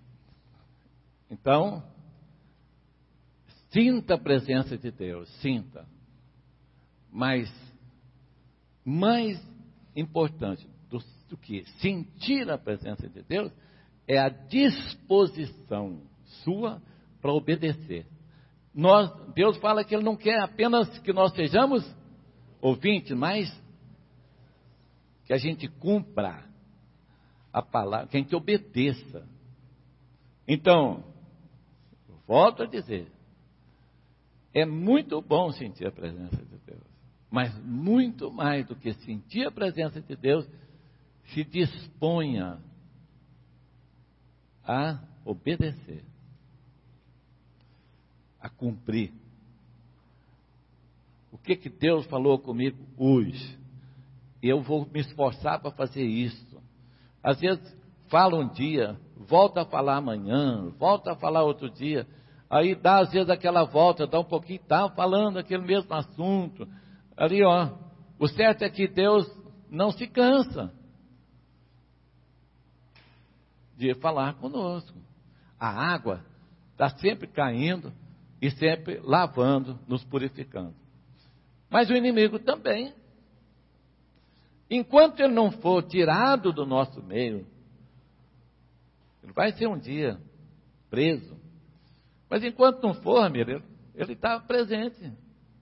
Então, sinta a presença de Deus, sinta. Mas, mais importante do, do que sentir a presença de Deus, é a disposição sua para obedecer. Nós, Deus fala que Ele não quer apenas que nós sejamos ouvintes, mas que a gente cumpra a palavra, que a gente obedeça. Então, volto a dizer, é muito bom sentir a presença de Deus, mas muito mais do que sentir a presença de Deus, se disponha a obedecer, a cumprir. O que que Deus falou comigo hoje? Eu vou me esforçar para fazer isso. Às vezes, fala um dia, volta a falar amanhã, volta a falar outro dia. Aí dá às vezes aquela volta, dá um pouquinho, está falando aquele mesmo assunto. Ali, ó, o certo é que Deus não se cansa de falar conosco. A água está sempre caindo e sempre lavando, nos purificando. Mas o inimigo também. Enquanto ele não for tirado do nosso meio, ele vai ser um dia preso. Mas enquanto não for, amigo, ele está presente.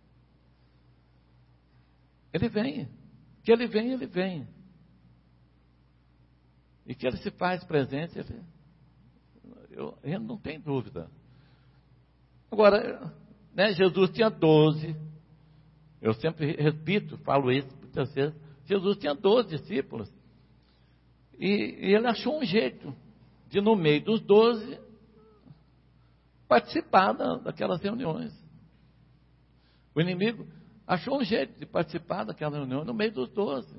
Ele vem. Que ele vem, ele vem. E que ele se faz presente, ele, eu, eu não tenho dúvida. Agora, né, Jesus tinha doze. Eu sempre repito, falo isso muitas vezes. Jesus tinha doze discípulos. E, e ele achou um jeito de, no meio dos doze, participar da, daquelas reuniões. O inimigo achou um jeito de participar daquela reunião no meio dos doze.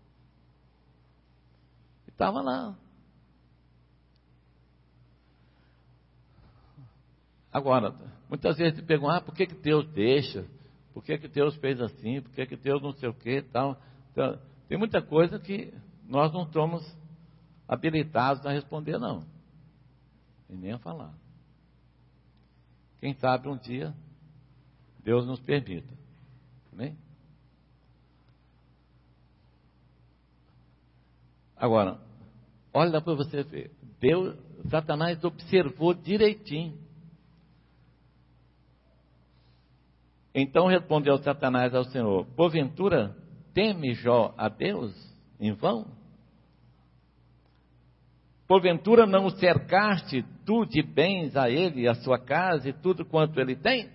E estava lá. Agora, Muitas vezes te perguntam, ah, por que, que Deus deixa? Por que, que Deus fez assim? Por que, que Deus não sei o que e tal? Então, tem muita coisa que nós não estamos habilitados a responder, não. E nem a falar. Quem sabe um dia Deus nos permita. Amém? Agora, olha para você ver. Deus, Satanás observou direitinho. Então respondeu Satanás ao Senhor: porventura teme Jó a Deus em vão? Porventura não o cercaste tu de bens a ele, a sua casa e tudo quanto ele tem?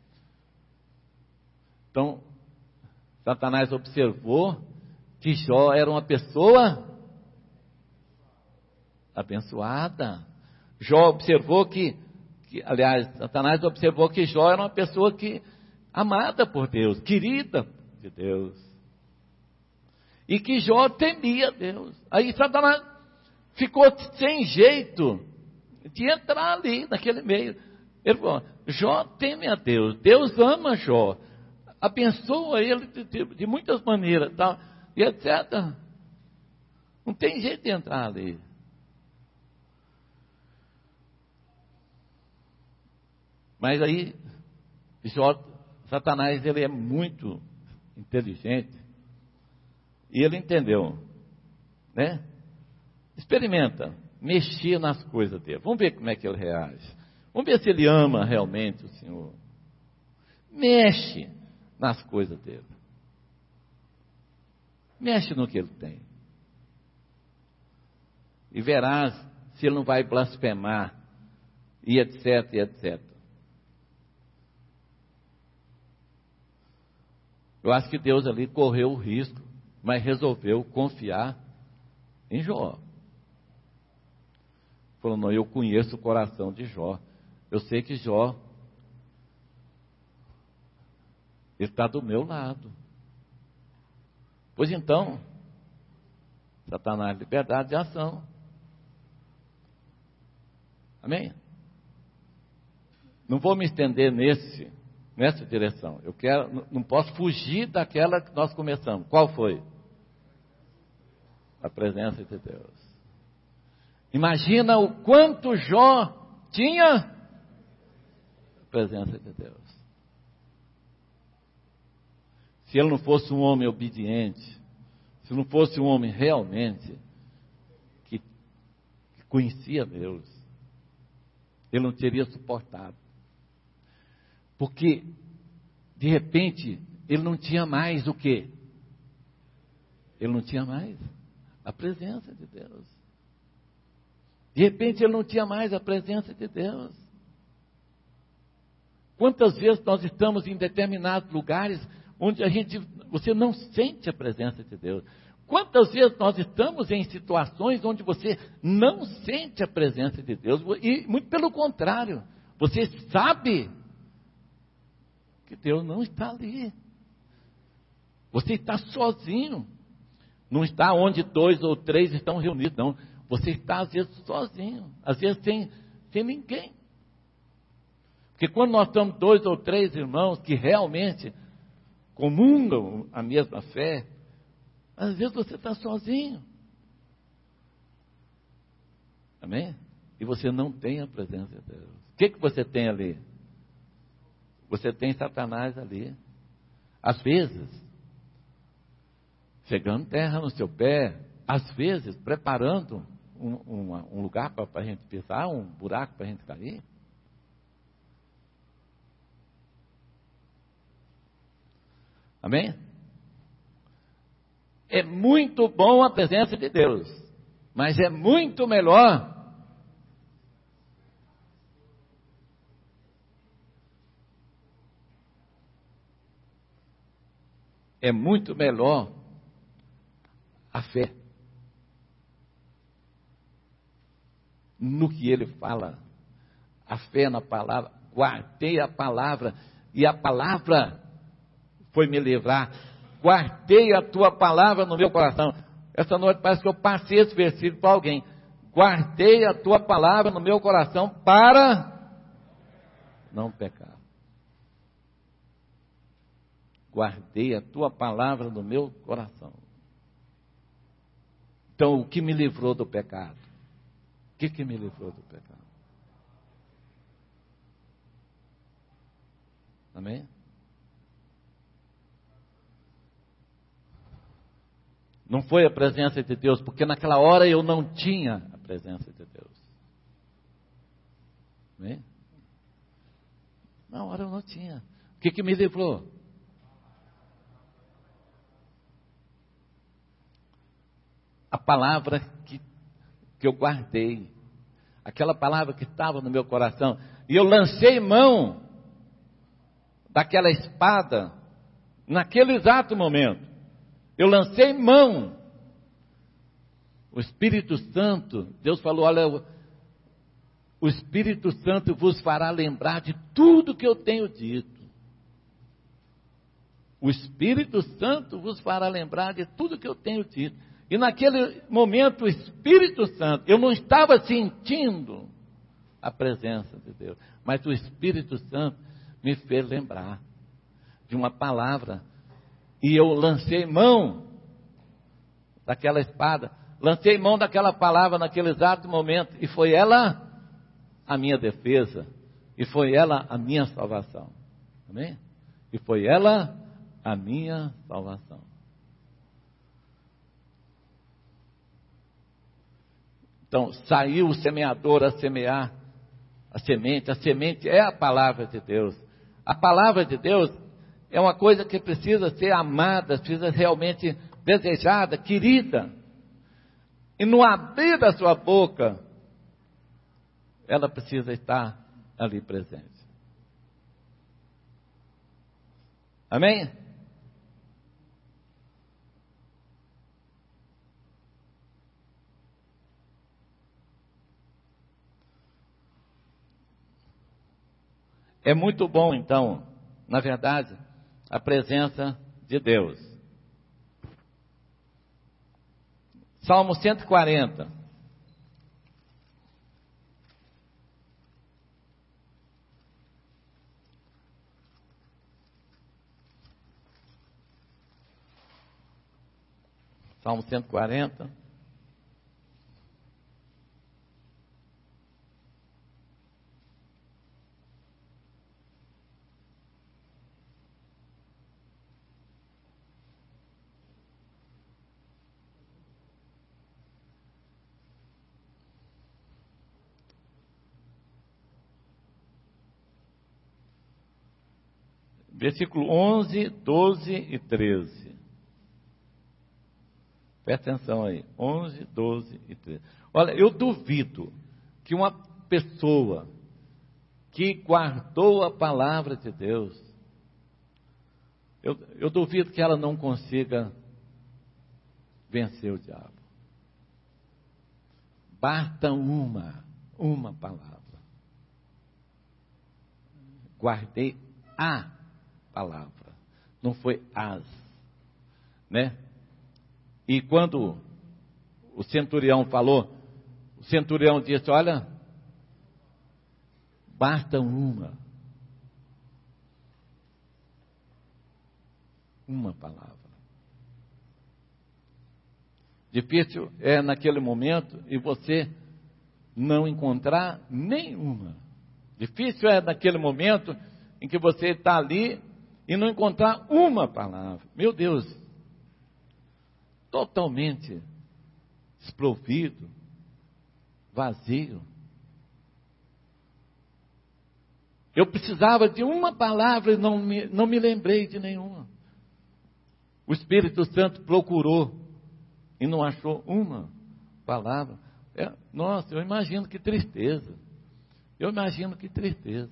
Então, Satanás observou que Jó era uma pessoa abençoada. Jó observou que, que, aliás, Satanás observou que Jó era uma pessoa que, amada por Deus, querida de Deus. E que Jó temia Deus. Aí Satanás ficou sem jeito de entrar ali, naquele meio. Ele falou: Jó teme a Deus, Deus ama Jó, abençoa ele de, de, de muitas maneiras, tal, e etcétera. Não tem jeito de entrar ali. Mas aí, Jó, Satanás, ele é muito inteligente, e ele entendeu, né? Experimenta, mexer nas coisas dele. Vamos ver como é que ele reage. Vamos ver se ele ama realmente o Senhor. Mexe nas coisas dele. Mexe no que ele tem. E verás se ele não vai blasfemar, e etc, e etcétera. Eu acho que Deus ali correu o risco, mas resolveu confiar em Jó. Falou: não, eu conheço o coração de Jó. Eu sei que Jó, ele está do meu lado. Pois então, Satanás, liberdade de ação. Amém? Não vou me estender nesse, nessa direção. Eu quero, não posso fugir daquela que nós começamos. Qual foi? A presença de Deus. Imagina o quanto Jó tinha a presença de Deus. Se ele não fosse um homem obediente, se não fosse um homem realmente que, que conhecia Deus, ele não teria suportado. Porque, de repente, ele não tinha mais o quê? Ele não tinha mais a presença de Deus. De repente ele não tinha mais a presença de Deus. Quantas vezes nós estamos em determinados lugares onde a gente, você não sente a presença de Deus? Quantas vezes nós estamos em situações onde você não sente a presença de Deus? E muito pelo contrário, você sabe que Deus não está ali. Você está sozinho. Não está onde dois ou três estão reunidos, não. Você está, às vezes, sozinho. Às vezes, sem, sem ninguém. Porque quando nós estamos dois ou três irmãos que realmente comungam a mesma fé, às vezes você está sozinho. Amém? E você não tem a presença de Deus. O que, que você tem ali? Você tem Satanás ali. Às vezes, chegando terra no seu pé, às vezes, preparando um, um, um lugar para a gente pisar, um buraco para a gente cair. Amém? É muito bom a presença de Deus, mas é muito melhor é muito melhor a fé no que ele fala, a fé na palavra. Guardei a palavra, e a palavra foi me livrar. Guardei a tua palavra no meu coração. Essa noite parece que eu passei esse versículo para alguém. Guardei a tua palavra no meu coração para não pecar. guardei a tua palavra no meu coração. Então, o que me livrou do pecado? O que, que me livrou do pecado? Amém? Não foi a presença de Deus, porque naquela hora eu não tinha a presença de Deus. Amém? Na hora eu não tinha. O que, que me livrou? A palavra que, que eu guardei. Aquela palavra que estava no meu coração. E eu lancei mão daquela espada naquele exato momento. Eu lancei mão. O Espírito Santo, Deus falou, olha, o Espírito Santo vos fará lembrar de tudo que eu tenho dito. O Espírito Santo vos fará lembrar de tudo que eu tenho dito. E naquele momento o Espírito Santo, eu não estava sentindo a presença de Deus, mas o Espírito Santo me fez lembrar de uma palavra. E eu lancei mão daquela espada, lancei mão daquela palavra naquele exato momento, e foi ela a minha defesa, e foi ela a minha salvação. Amém? E foi ela a minha salvação. Então, saiu o semeador a semear a semente. A semente é a palavra de Deus. A palavra de Deus é uma coisa que precisa ser amada, precisa realmente desejada, querida. E no abrir da sua boca, ela precisa estar ali presente. Amém? É muito bom, então, na verdade, a presença de Deus. Salmo cento e quarenta. Salmo cento e quarenta. Versículo onze, doze e treze. Presta atenção aí. onze, doze e treze. Olha, eu duvido que uma pessoa que guardou a palavra de Deus, eu, eu duvido que ela não consiga vencer o diabo. Basta uma, uma palavra. Guardei a palavra, não foi as, né? E quando o centurião falou, o centurião disse, olha, basta uma, uma palavra. Difícil é naquele momento e você não encontrar nenhuma. Difícil é naquele momento em que você está ali e não encontrar uma palavra. Meu Deus, totalmente desprovido, vazio. Eu precisava de uma palavra e não me, não me lembrei de nenhuma. O Espírito Santo procurou e não achou uma palavra. É, nossa, eu imagino que tristeza. Eu imagino que tristeza.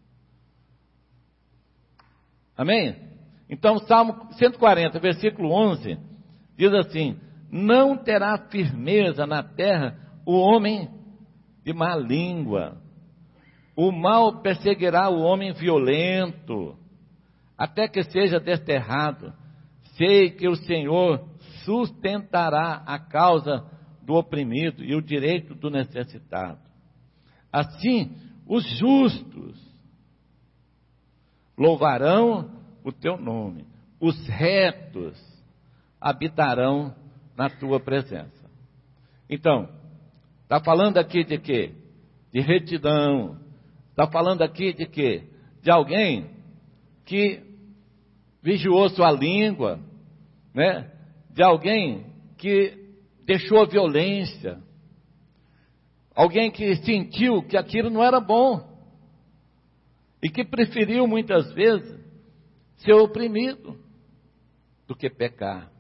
Amém? Então, Salmo cento e quarenta, versículo onze, diz assim, não terá firmeza na terra o homem de má língua. O mal perseguirá o homem violento, até que seja desterrado. Sei que o Senhor sustentará a causa do oprimido e o direito do necessitado. Assim, os justos louvarão o teu nome, os retos habitarão na tua presença. Então, está falando aqui de quê? De retidão. Está falando aqui de quê? De alguém que vigiou sua língua, né? De alguém que deixou a violência, alguém que sentiu que aquilo não era bom e que preferiu muitas vezes ser oprimido do que pecar.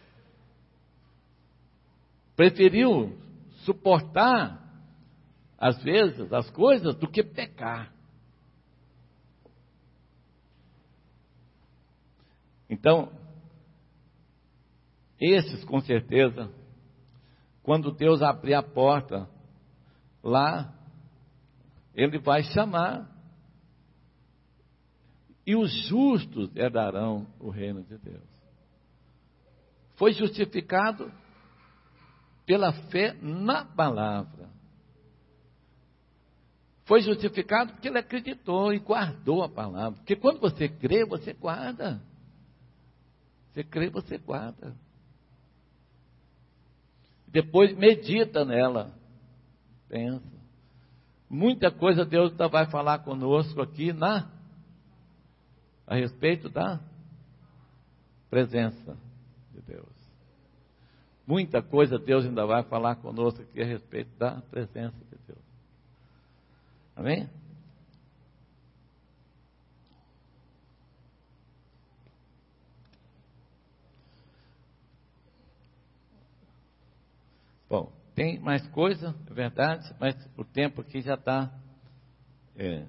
Preferiu suportar às vezes as coisas do que pecar. Então, esses com certeza, quando Deus abrir a porta lá, Ele vai chamar, e os justos herdarão o reino de Deus. Foi justificado pela fé na palavra. Foi justificado porque ele acreditou e guardou a palavra. Porque quando você crê, você guarda. Você crê, você guarda. Depois medita nela. Pensa. Muita coisa Deus ainda vai falar conosco aqui na, a respeito da presença de Deus. Muita coisa Deus ainda vai falar conosco aqui a respeito da presença de Deus. Amém? Bom, tem mais coisa, é verdade, mas o tempo aqui já está... É,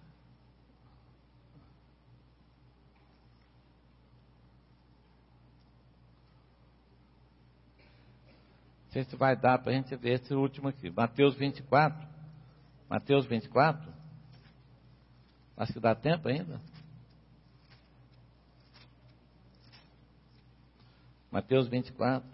não sei se vai dar para a gente ver esse último aqui. Mateus vinte e quatro. Mateus vinte e quatro. Acho que dá tempo ainda. Mateus vinte e quatro.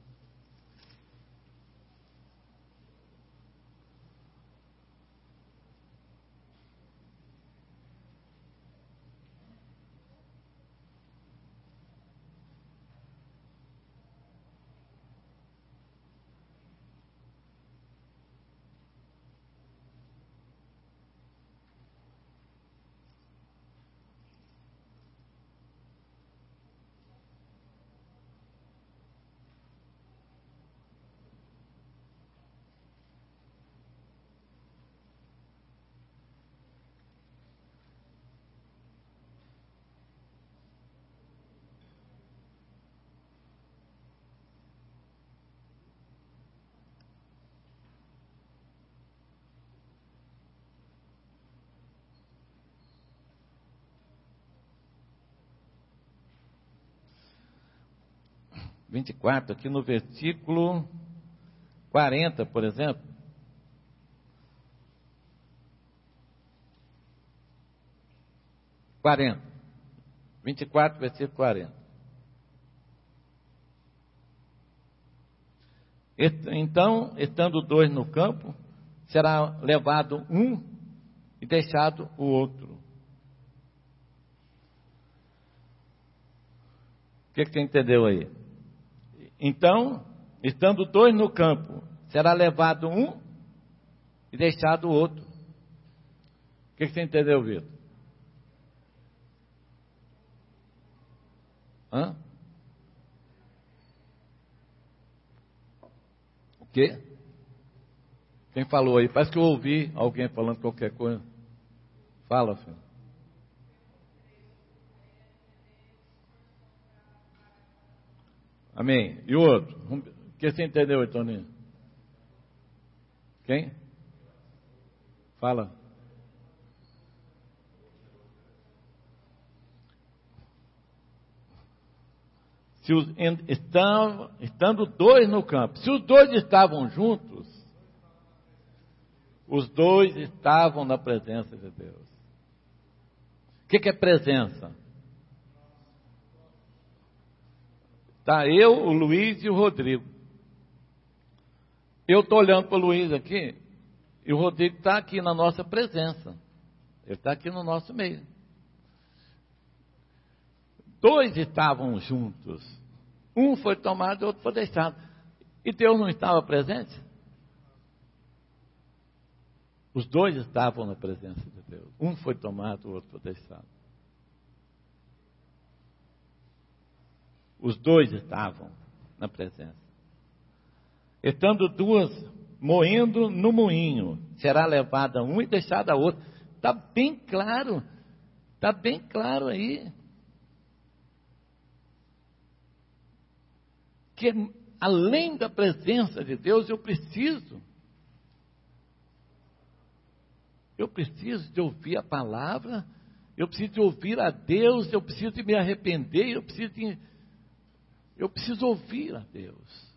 vinte e quatro, aqui no versículo quarenta, por exemplo. quarenta. vinte e quatro, versículo quarenta. Então, estando dois no campo, será levado um e deixado o outro. O que, que você entendeu aí? Então, estando dois no campo, será levado um e deixado o outro. O que, que você entendeu, Vitor? Hã? O quê? Quem falou aí? Parece que eu ouvi alguém falando qualquer coisa. Fala, filho. Amém. E o outro? O que você entendeu, Toninho? Quem? Fala. Se os, estão, estando dois no campo, se os dois estavam juntos, os dois estavam na presença de Deus. O que, que é presença? Está eu, o Luiz e o Rodrigo. Eu estou olhando para o Luiz aqui, e o Rodrigo está aqui na nossa presença. Ele está aqui no nosso meio. dois estavam juntos. Um foi tomado e o outro foi deixado. E Deus não estava presente? Os dois estavam na presença de Deus. Um foi tomado, o outro foi deixado. Os dois estavam na presença. Estando duas moendo no moinho, será levada uma e deixada a outra. Está bem claro. Está bem claro aí. Que além da presença de Deus, eu preciso. Eu preciso de ouvir a palavra. Eu preciso de ouvir a Deus. Eu preciso de me arrepender. Eu preciso de, eu preciso ouvir a Deus.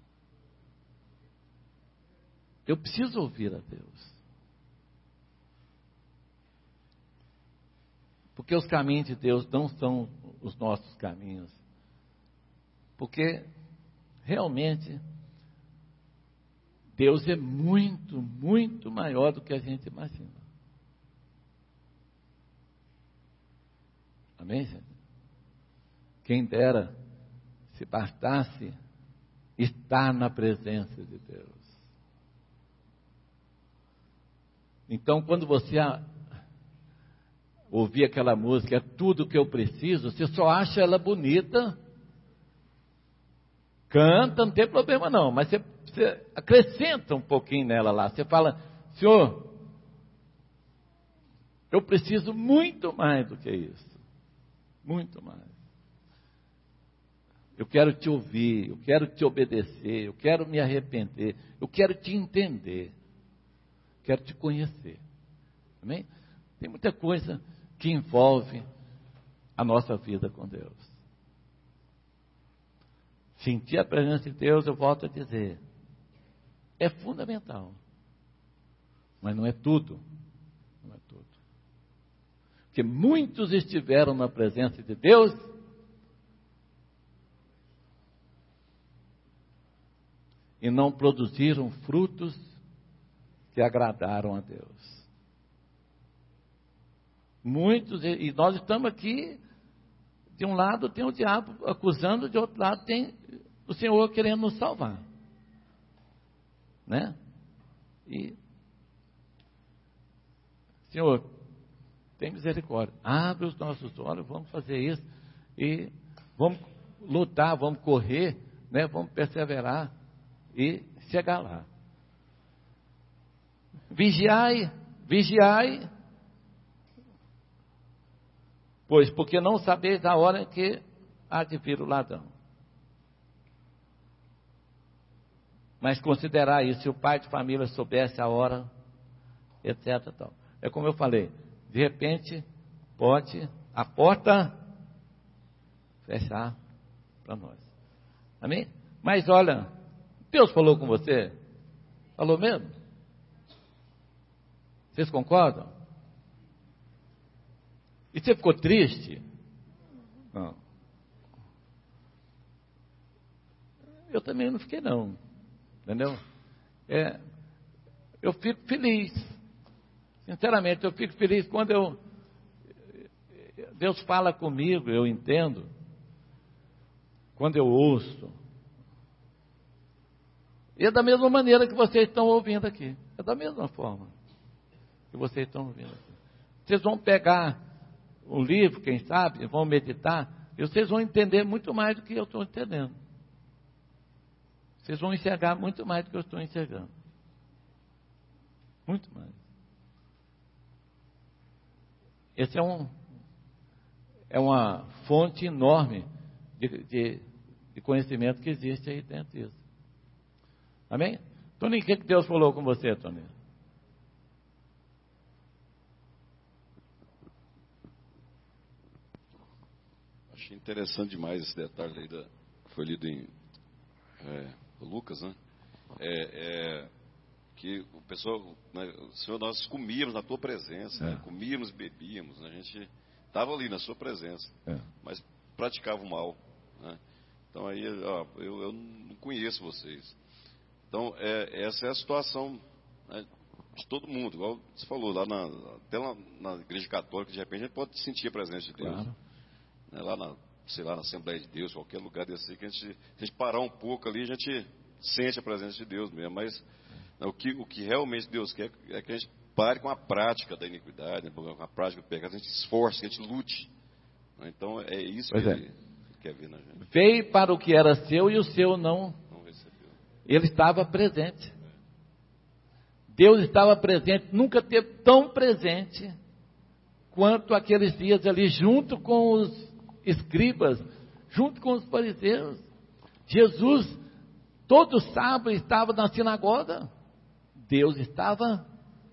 Eu preciso ouvir a Deus. Porque os caminhos de Deus não são os nossos caminhos. Porque realmente Deus é muito, muito maior do que a gente imagina. Amém, gente? Quem dera se bastasse estar na presença de Deus. Então, quando você ouvir aquela música, é tudo que eu preciso, você só acha ela bonita, canta, não tem problema não, mas você, você acrescenta um pouquinho nela lá, você fala, Senhor, eu preciso muito mais do que isso, muito mais. Eu quero te ouvir, eu quero te obedecer, eu quero me arrepender, eu quero te entender, quero te conhecer, amém? Tem muita coisa que envolve a nossa vida com Deus. Sentir a presença de Deus, eu volto a dizer, é fundamental, mas não é tudo, não é tudo. Porque muitos estiveram na presença de Deus e não produziram frutos que agradaram a Deus. Muitos, e nós estamos aqui, de um lado tem o diabo acusando, de outro lado tem o Senhor querendo nos salvar. Né? E, Senhor, tem misericórdia, abre os nossos olhos, vamos fazer isso, e vamos lutar, vamos correr, né? Vamos perseverar e chegar lá. Vigiai, vigiai, pois porque não sabeis a hora que há de vir o ladrão. Mas considerar isso, se o pai de família soubesse a hora, etc. Tal. É como eu falei, de repente pode a porta fechar para nós. Amém? Mas olha, Deus falou com você? Falou mesmo? Vocês concordam? E você ficou triste? Não. Eu também não fiquei não. Entendeu? É, eu fico feliz. Sinceramente, eu fico feliz quando eu, Deus fala comigo, eu entendo. Quando eu ouço. E é da mesma maneira que vocês estão ouvindo aqui. É da mesma forma que vocês estão ouvindo aqui. Vocês vão pegar um livro, quem sabe, vão meditar, e vocês vão entender muito mais do que eu estou entendendo. Vocês vão enxergar muito mais do que eu estou enxergando. Muito mais. Esse é um é uma fonte enorme de, de, de conhecimento que existe aí dentro disso. Amém? Toninho, o que Deus falou com você, Toninho? Achei interessante demais esse detalhe aí da, que foi lido em é, Lucas, né? É, é, que o pessoal, né, Senhor, nós comíamos na tua presença, é. né? Comíamos, bebíamos, né? A gente estava ali na sua presença, é. mas praticava o mal, né? Então aí, ó, eu, eu não conheço vocês. Então, é, essa é a situação, né, de todo mundo, igual você falou, lá na, até lá na igreja católica, de repente a gente pode sentir a presença de Deus. Claro. Né, lá na sei lá, na Assembleia de Deus, qualquer lugar desse, que a gente, a gente parar um pouco ali, a gente sente a presença de Deus mesmo. Mas o que, o que realmente Deus quer é que a gente pare com a prática da iniquidade, né, com a prática do pecado, a gente esforce, a gente lute. Então é isso Pois que é. ele quer ver na gente. Veio para o que era seu e o seu não. Não recebeu. Ele estava presente. Deus estava presente, nunca teve tão presente quanto aqueles dias ali, junto com os escribas, junto com os fariseus. Jesus, todo sábado, estava na sinagoga. Deus estava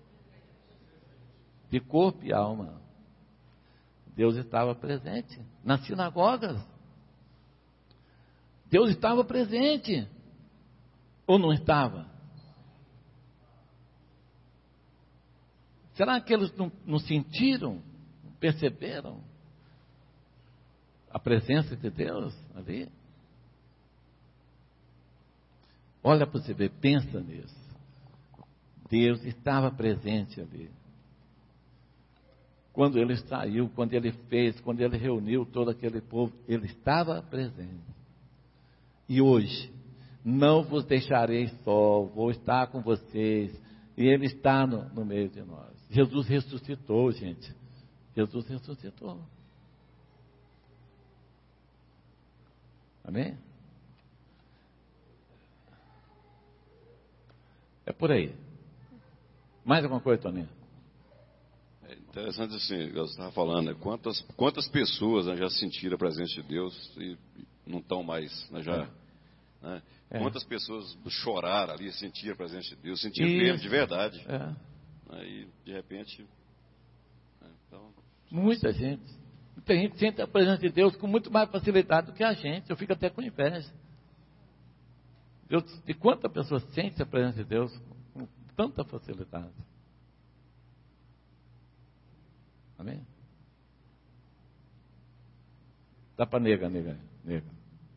de corpo e alma. Deus estava presente nas sinagogas. Deus estava presente. Ou não estava? Será que eles não, não sentiram, não perceberam a presença de Deus ali? Olha para você ver, pensa nisso. Deus estava presente ali. Quando ele saiu, quando ele fez, quando ele reuniu todo aquele povo, ele estava presente. E hoje, não vos deixarei só, vou estar com vocês. E ele está no, no meio de nós. Jesus ressuscitou, gente. Jesus ressuscitou. Amém? É por aí. Mais alguma coisa, Toninho? É interessante assim, você estava falando, né? quantas, quantas pessoas, né, já sentiram a presença de Deus e não estão mais, né, já... É. Né? É. Quantas pessoas choraram ali, sentiram a presença de Deus, sentiram Isso. mesmo, de verdade. É. Aí, de repente... né, então, Muita gente. Muita gente sente a presença de Deus com muito mais facilidade do que a gente. Eu fico até com inveja. Deus, de quanta pessoa sente a presença de Deus com tanta facilidade. Amém? Dá para nega, nega, nega.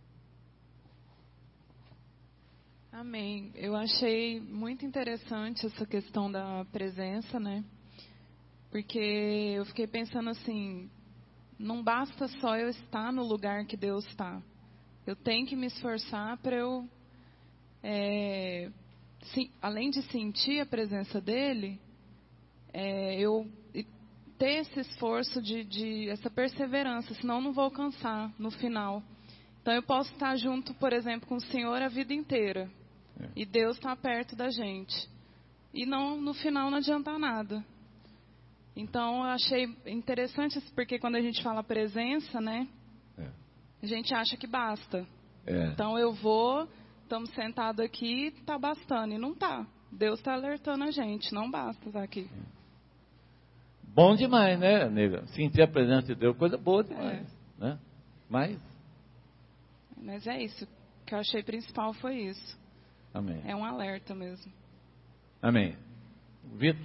Amém. Eu achei muito interessante essa questão da presença, né? Porque eu fiquei pensando assim, não basta só eu estar no lugar que Deus está. Eu tenho que me esforçar para eu, é, sim, além de sentir a presença dEle, é, eu ter esse esforço de, de essa perseverança, senão eu não vou alcançar no final. Então eu posso estar junto, por exemplo, com o Senhor a vida inteira. É. E Deus está perto da gente. E não, no final não adianta nada. Então eu achei interessante isso, porque quando a gente fala presença, né? É. A gente acha que basta. É. Então eu vou, estamos sentados aqui, está bastando. E não está. Deus está alertando a gente, não basta estar aqui. É. Bom demais, né, nega? Sentir a presença de Deus, coisa boa demais. É. Né? Mas... Mas é isso. O que eu achei principal foi isso. Amém. É um alerta mesmo. Amém. Vitor?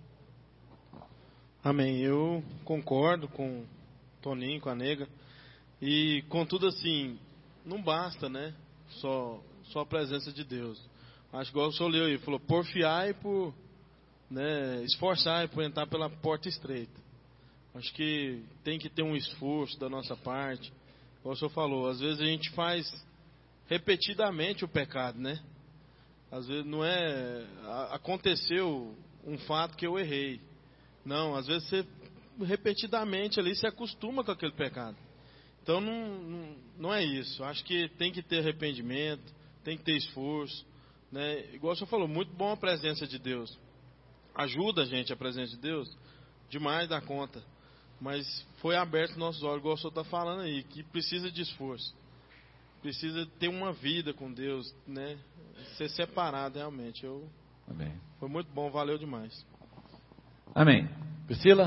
Amém. Eu concordo com o Toninho, com a nega. E, contudo, assim, não basta, né? Só, só a presença de Deus. Acho que igual o senhor leu aí, falou, porfiai por, né, esforçai por entrar pela porta estreita. Acho que tem que ter um esforço da nossa parte. Como o senhor falou, às vezes a gente faz repetidamente o pecado, né? Às vezes não é... Aconteceu um fato que eu errei. Não, às vezes você repetidamente ali se acostuma com aquele pecado. Então não, não, não é isso. Acho que tem que ter arrependimento, tem que ter esforço, né? Igual o senhor falou, muito bom a presença de Deus. Ajuda a gente a presença de Deus demais da conta. Mas foi aberto nossos olhos, igual o senhor está falando aí, que precisa de esforço. Precisa ter uma vida com Deus, né? Ser separado realmente. Eu... Amém. Foi muito bom, valeu demais. Amém. Priscila?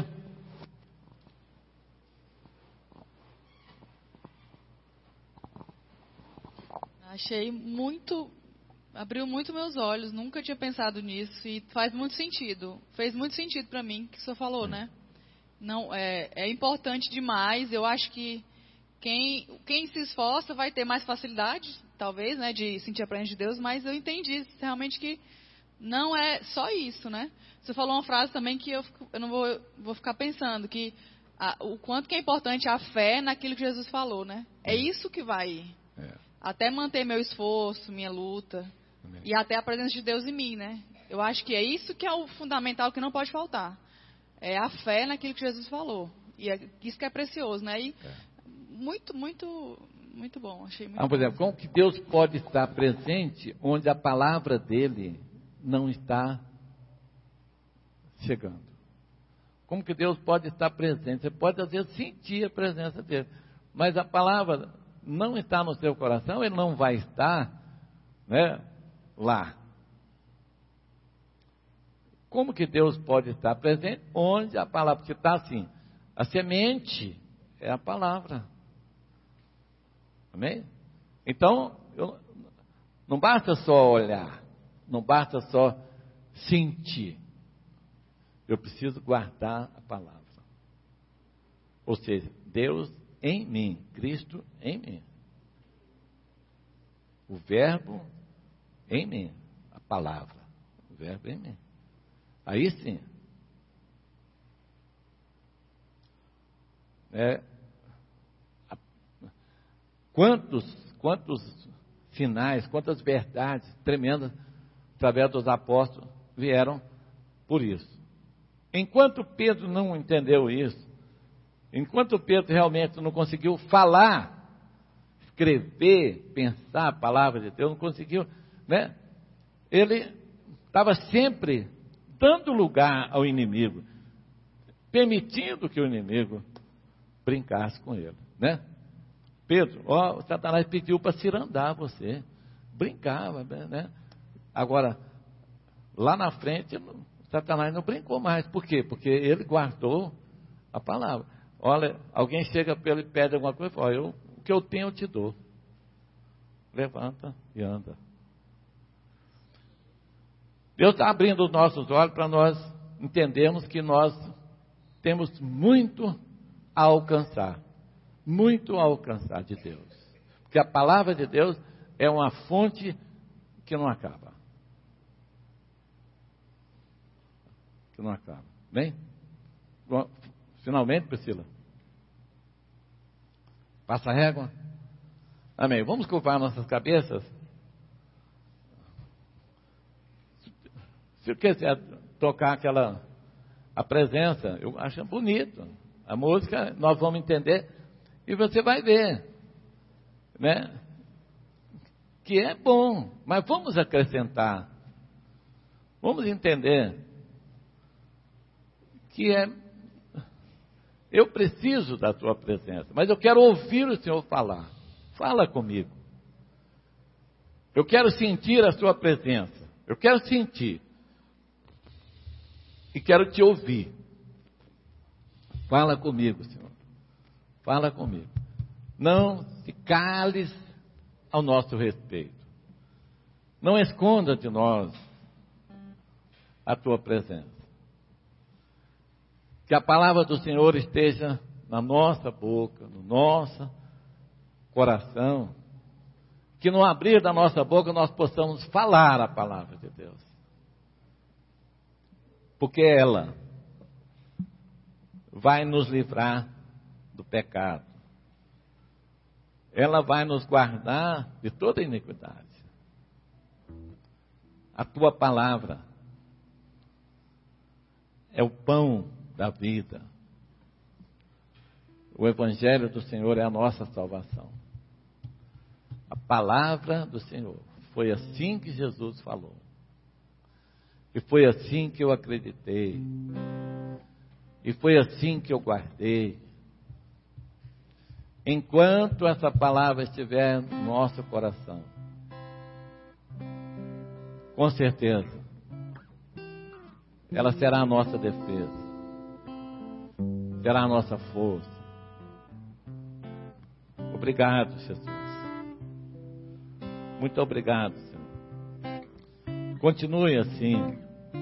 Achei muito, abriu muito meus olhos, nunca tinha pensado nisso e faz muito sentido. Fez muito sentido para mim, que o senhor falou, né? Não, é, é importante demais. Eu acho que quem, quem se esforça vai ter mais facilidade, talvez, né, de sentir a presença de Deus, mas eu entendi realmente que não é só isso, né? Você falou uma frase também que eu, fico, eu não vou, vou ficar pensando, que a, o quanto que é importante a fé naquilo que Jesus falou, né? É isso que vai É. até manter meu esforço, minha luta, Amém. e até a presença de Deus em mim, né? Eu acho que é isso que é o fundamental, que não pode faltar. É a fé naquilo que Jesus falou. E é isso que é precioso, né? E É. muito, muito, muito bom. Achei muito Ah, por bom. exemplo, como que Deus pode estar presente onde a palavra dele não está chegando? Como que Deus pode estar presente? Você pode, às vezes, sentir a presença dele, mas a palavra não está no seu coração, ele não vai estar, né, lá. Como que Deus pode estar presente onde a palavra, porque está assim, a semente é a palavra. Amém? Então, eu, não basta só olhar, não basta só sentir. Eu preciso guardar a palavra. Ou seja, Deus em mim, Cristo em mim. O verbo em mim, a palavra, o verbo em mim. Aí sim. É, quantos, quantos sinais, quantas verdades tremendas através dos apóstolos vieram por isso. Enquanto Pedro não entendeu isso, enquanto Pedro realmente não conseguiu falar, escrever, pensar a palavra de Deus, não conseguiu, né? Ele estava sempre dando lugar ao inimigo, permitindo que o inimigo brincasse com ele, né? Pedro, ó, o Satanás pediu para cirandar você, brincava, né? Agora, lá na frente, Satanás não brincou mais. Por quê? Porque ele guardou a palavra. Olha, alguém chega para ele e pede alguma coisa, fala, eu, o que eu tenho eu te dou. Levanta e anda. Deus está abrindo os nossos olhos para nós entendermos que nós temos muito a alcançar. Muito a alcançar de Deus. Porque a palavra de Deus é uma fonte que não acaba. Que não acaba. Bem? Finalmente, Priscila. Passa a régua. Amém. Vamos curvar nossas cabeças? Se quiser tocar aquela a presença, eu acho bonito. A música nós vamos entender e você vai ver, né? Que é bom, mas vamos acrescentar. Vamos entender que é, eu preciso da tua presença, mas eu quero ouvir o Senhor falar. Fala comigo. Eu quero sentir a sua presença. Eu quero sentir. E quero te ouvir. Fala comigo, Senhor. Fala comigo. Não te cales ao nosso respeito. Não esconda de nós a tua presença. Que a palavra do Senhor esteja na nossa boca, no nosso coração. Que no abrir da nossa boca nós possamos falar a palavra de Deus. Porque ela vai nos livrar do pecado. Ela vai nos guardar de toda iniquidade. A tua palavra é o pão da vida. O Evangelho do Senhor é a nossa salvação. A palavra do Senhor. Foi assim que Jesus falou. E foi assim que eu acreditei. E foi assim que eu guardei. Enquanto essa palavra estiver no nosso coração, com certeza, ela será a nossa defesa. Será a nossa força. Obrigado, Jesus. Muito obrigado, Senhor. Continue assim,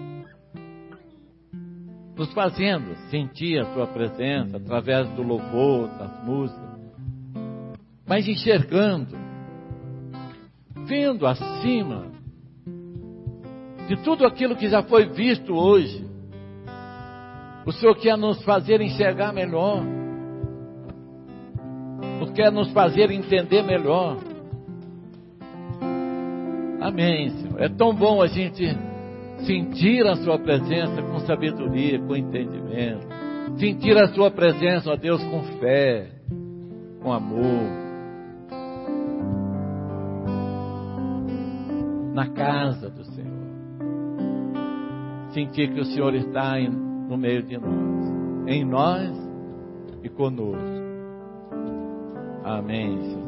nos fazendo sentir a tua presença através do louvor, das músicas, mas enxergando, vendo acima de tudo aquilo que já foi visto hoje, O Senhor quer nos fazer enxergar melhor. O Senhor quer nos fazer entender melhor. Amém, Senhor. É tão bom a gente sentir a Sua presença com sabedoria, com entendimento. Sentir a Sua presença, ó Deus, com fé, com amor. Na casa do Senhor. Sentir que o Senhor está em, no meio de nós. Em nós e conosco. Amém, Jesus.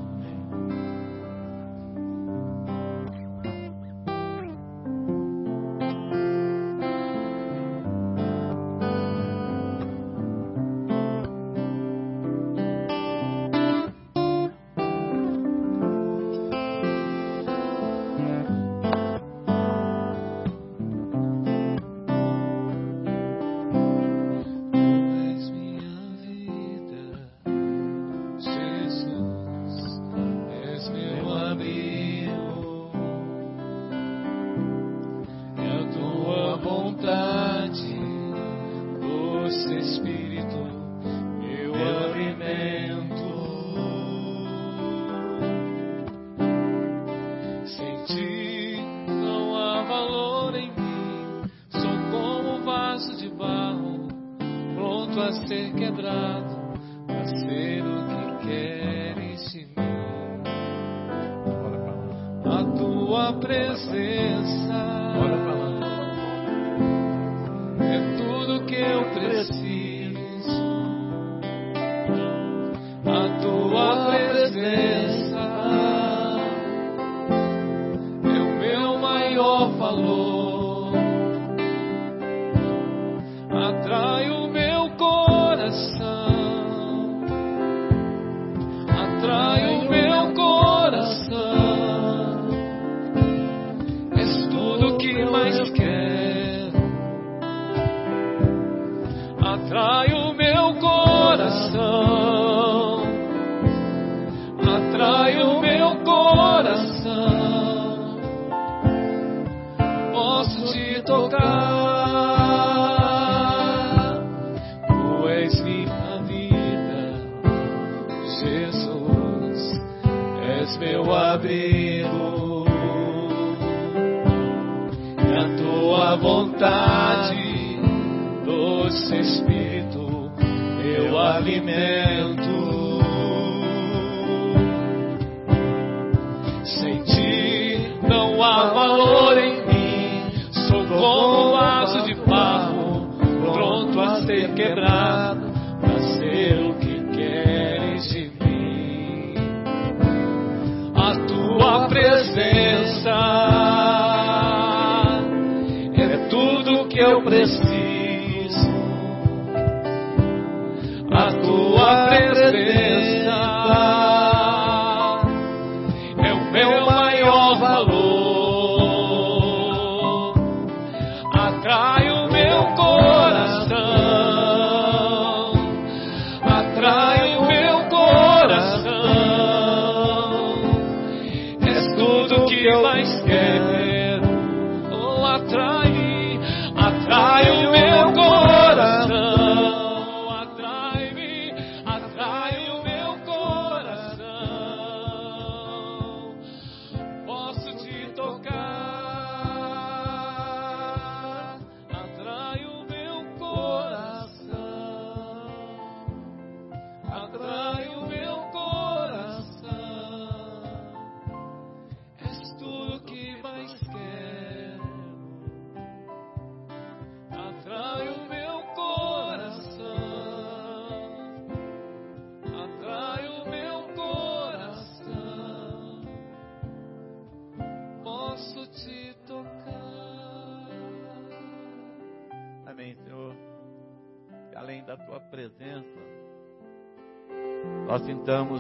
Nós sintamos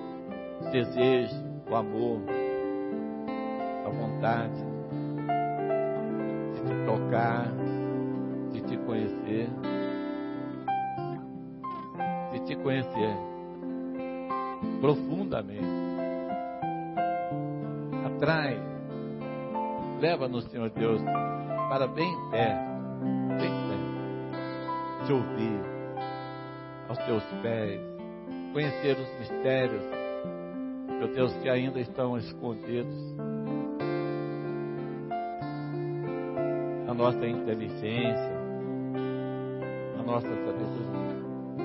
o desejo, o amor, a vontade de te tocar, de te conhecer, de te conhecer profundamente. Atrai, leva-nos, Senhor Deus, para bem perto, bem perto. te ouvir aos teus pés, conhecer os mistérios, meu Deus, que ainda estão escondidos na nossa inteligência, na nossa sabedoria.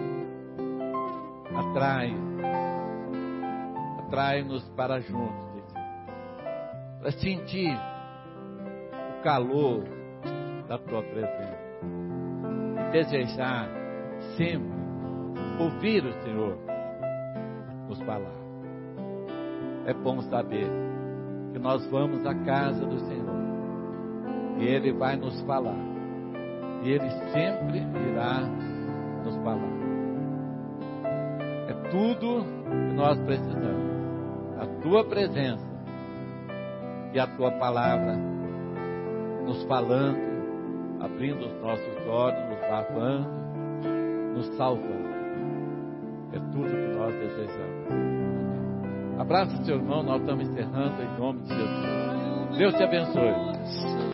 Atrai, atrai-nos para juntos de Ti, para sentir o calor da Tua presença e desejar sempre ouvir o Senhor nos falar. É bom saber que nós vamos à casa do Senhor e Ele vai nos falar, e Ele sempre irá nos falar. É tudo que nós precisamos, a Tua presença e a Tua palavra nos falando, abrindo os nossos olhos, nos lavando, nos salvando. É tudo que nós desejamos. Abraça o seu irmão, nós estamos encerrando em nome de Jesus. Deus te abençoe.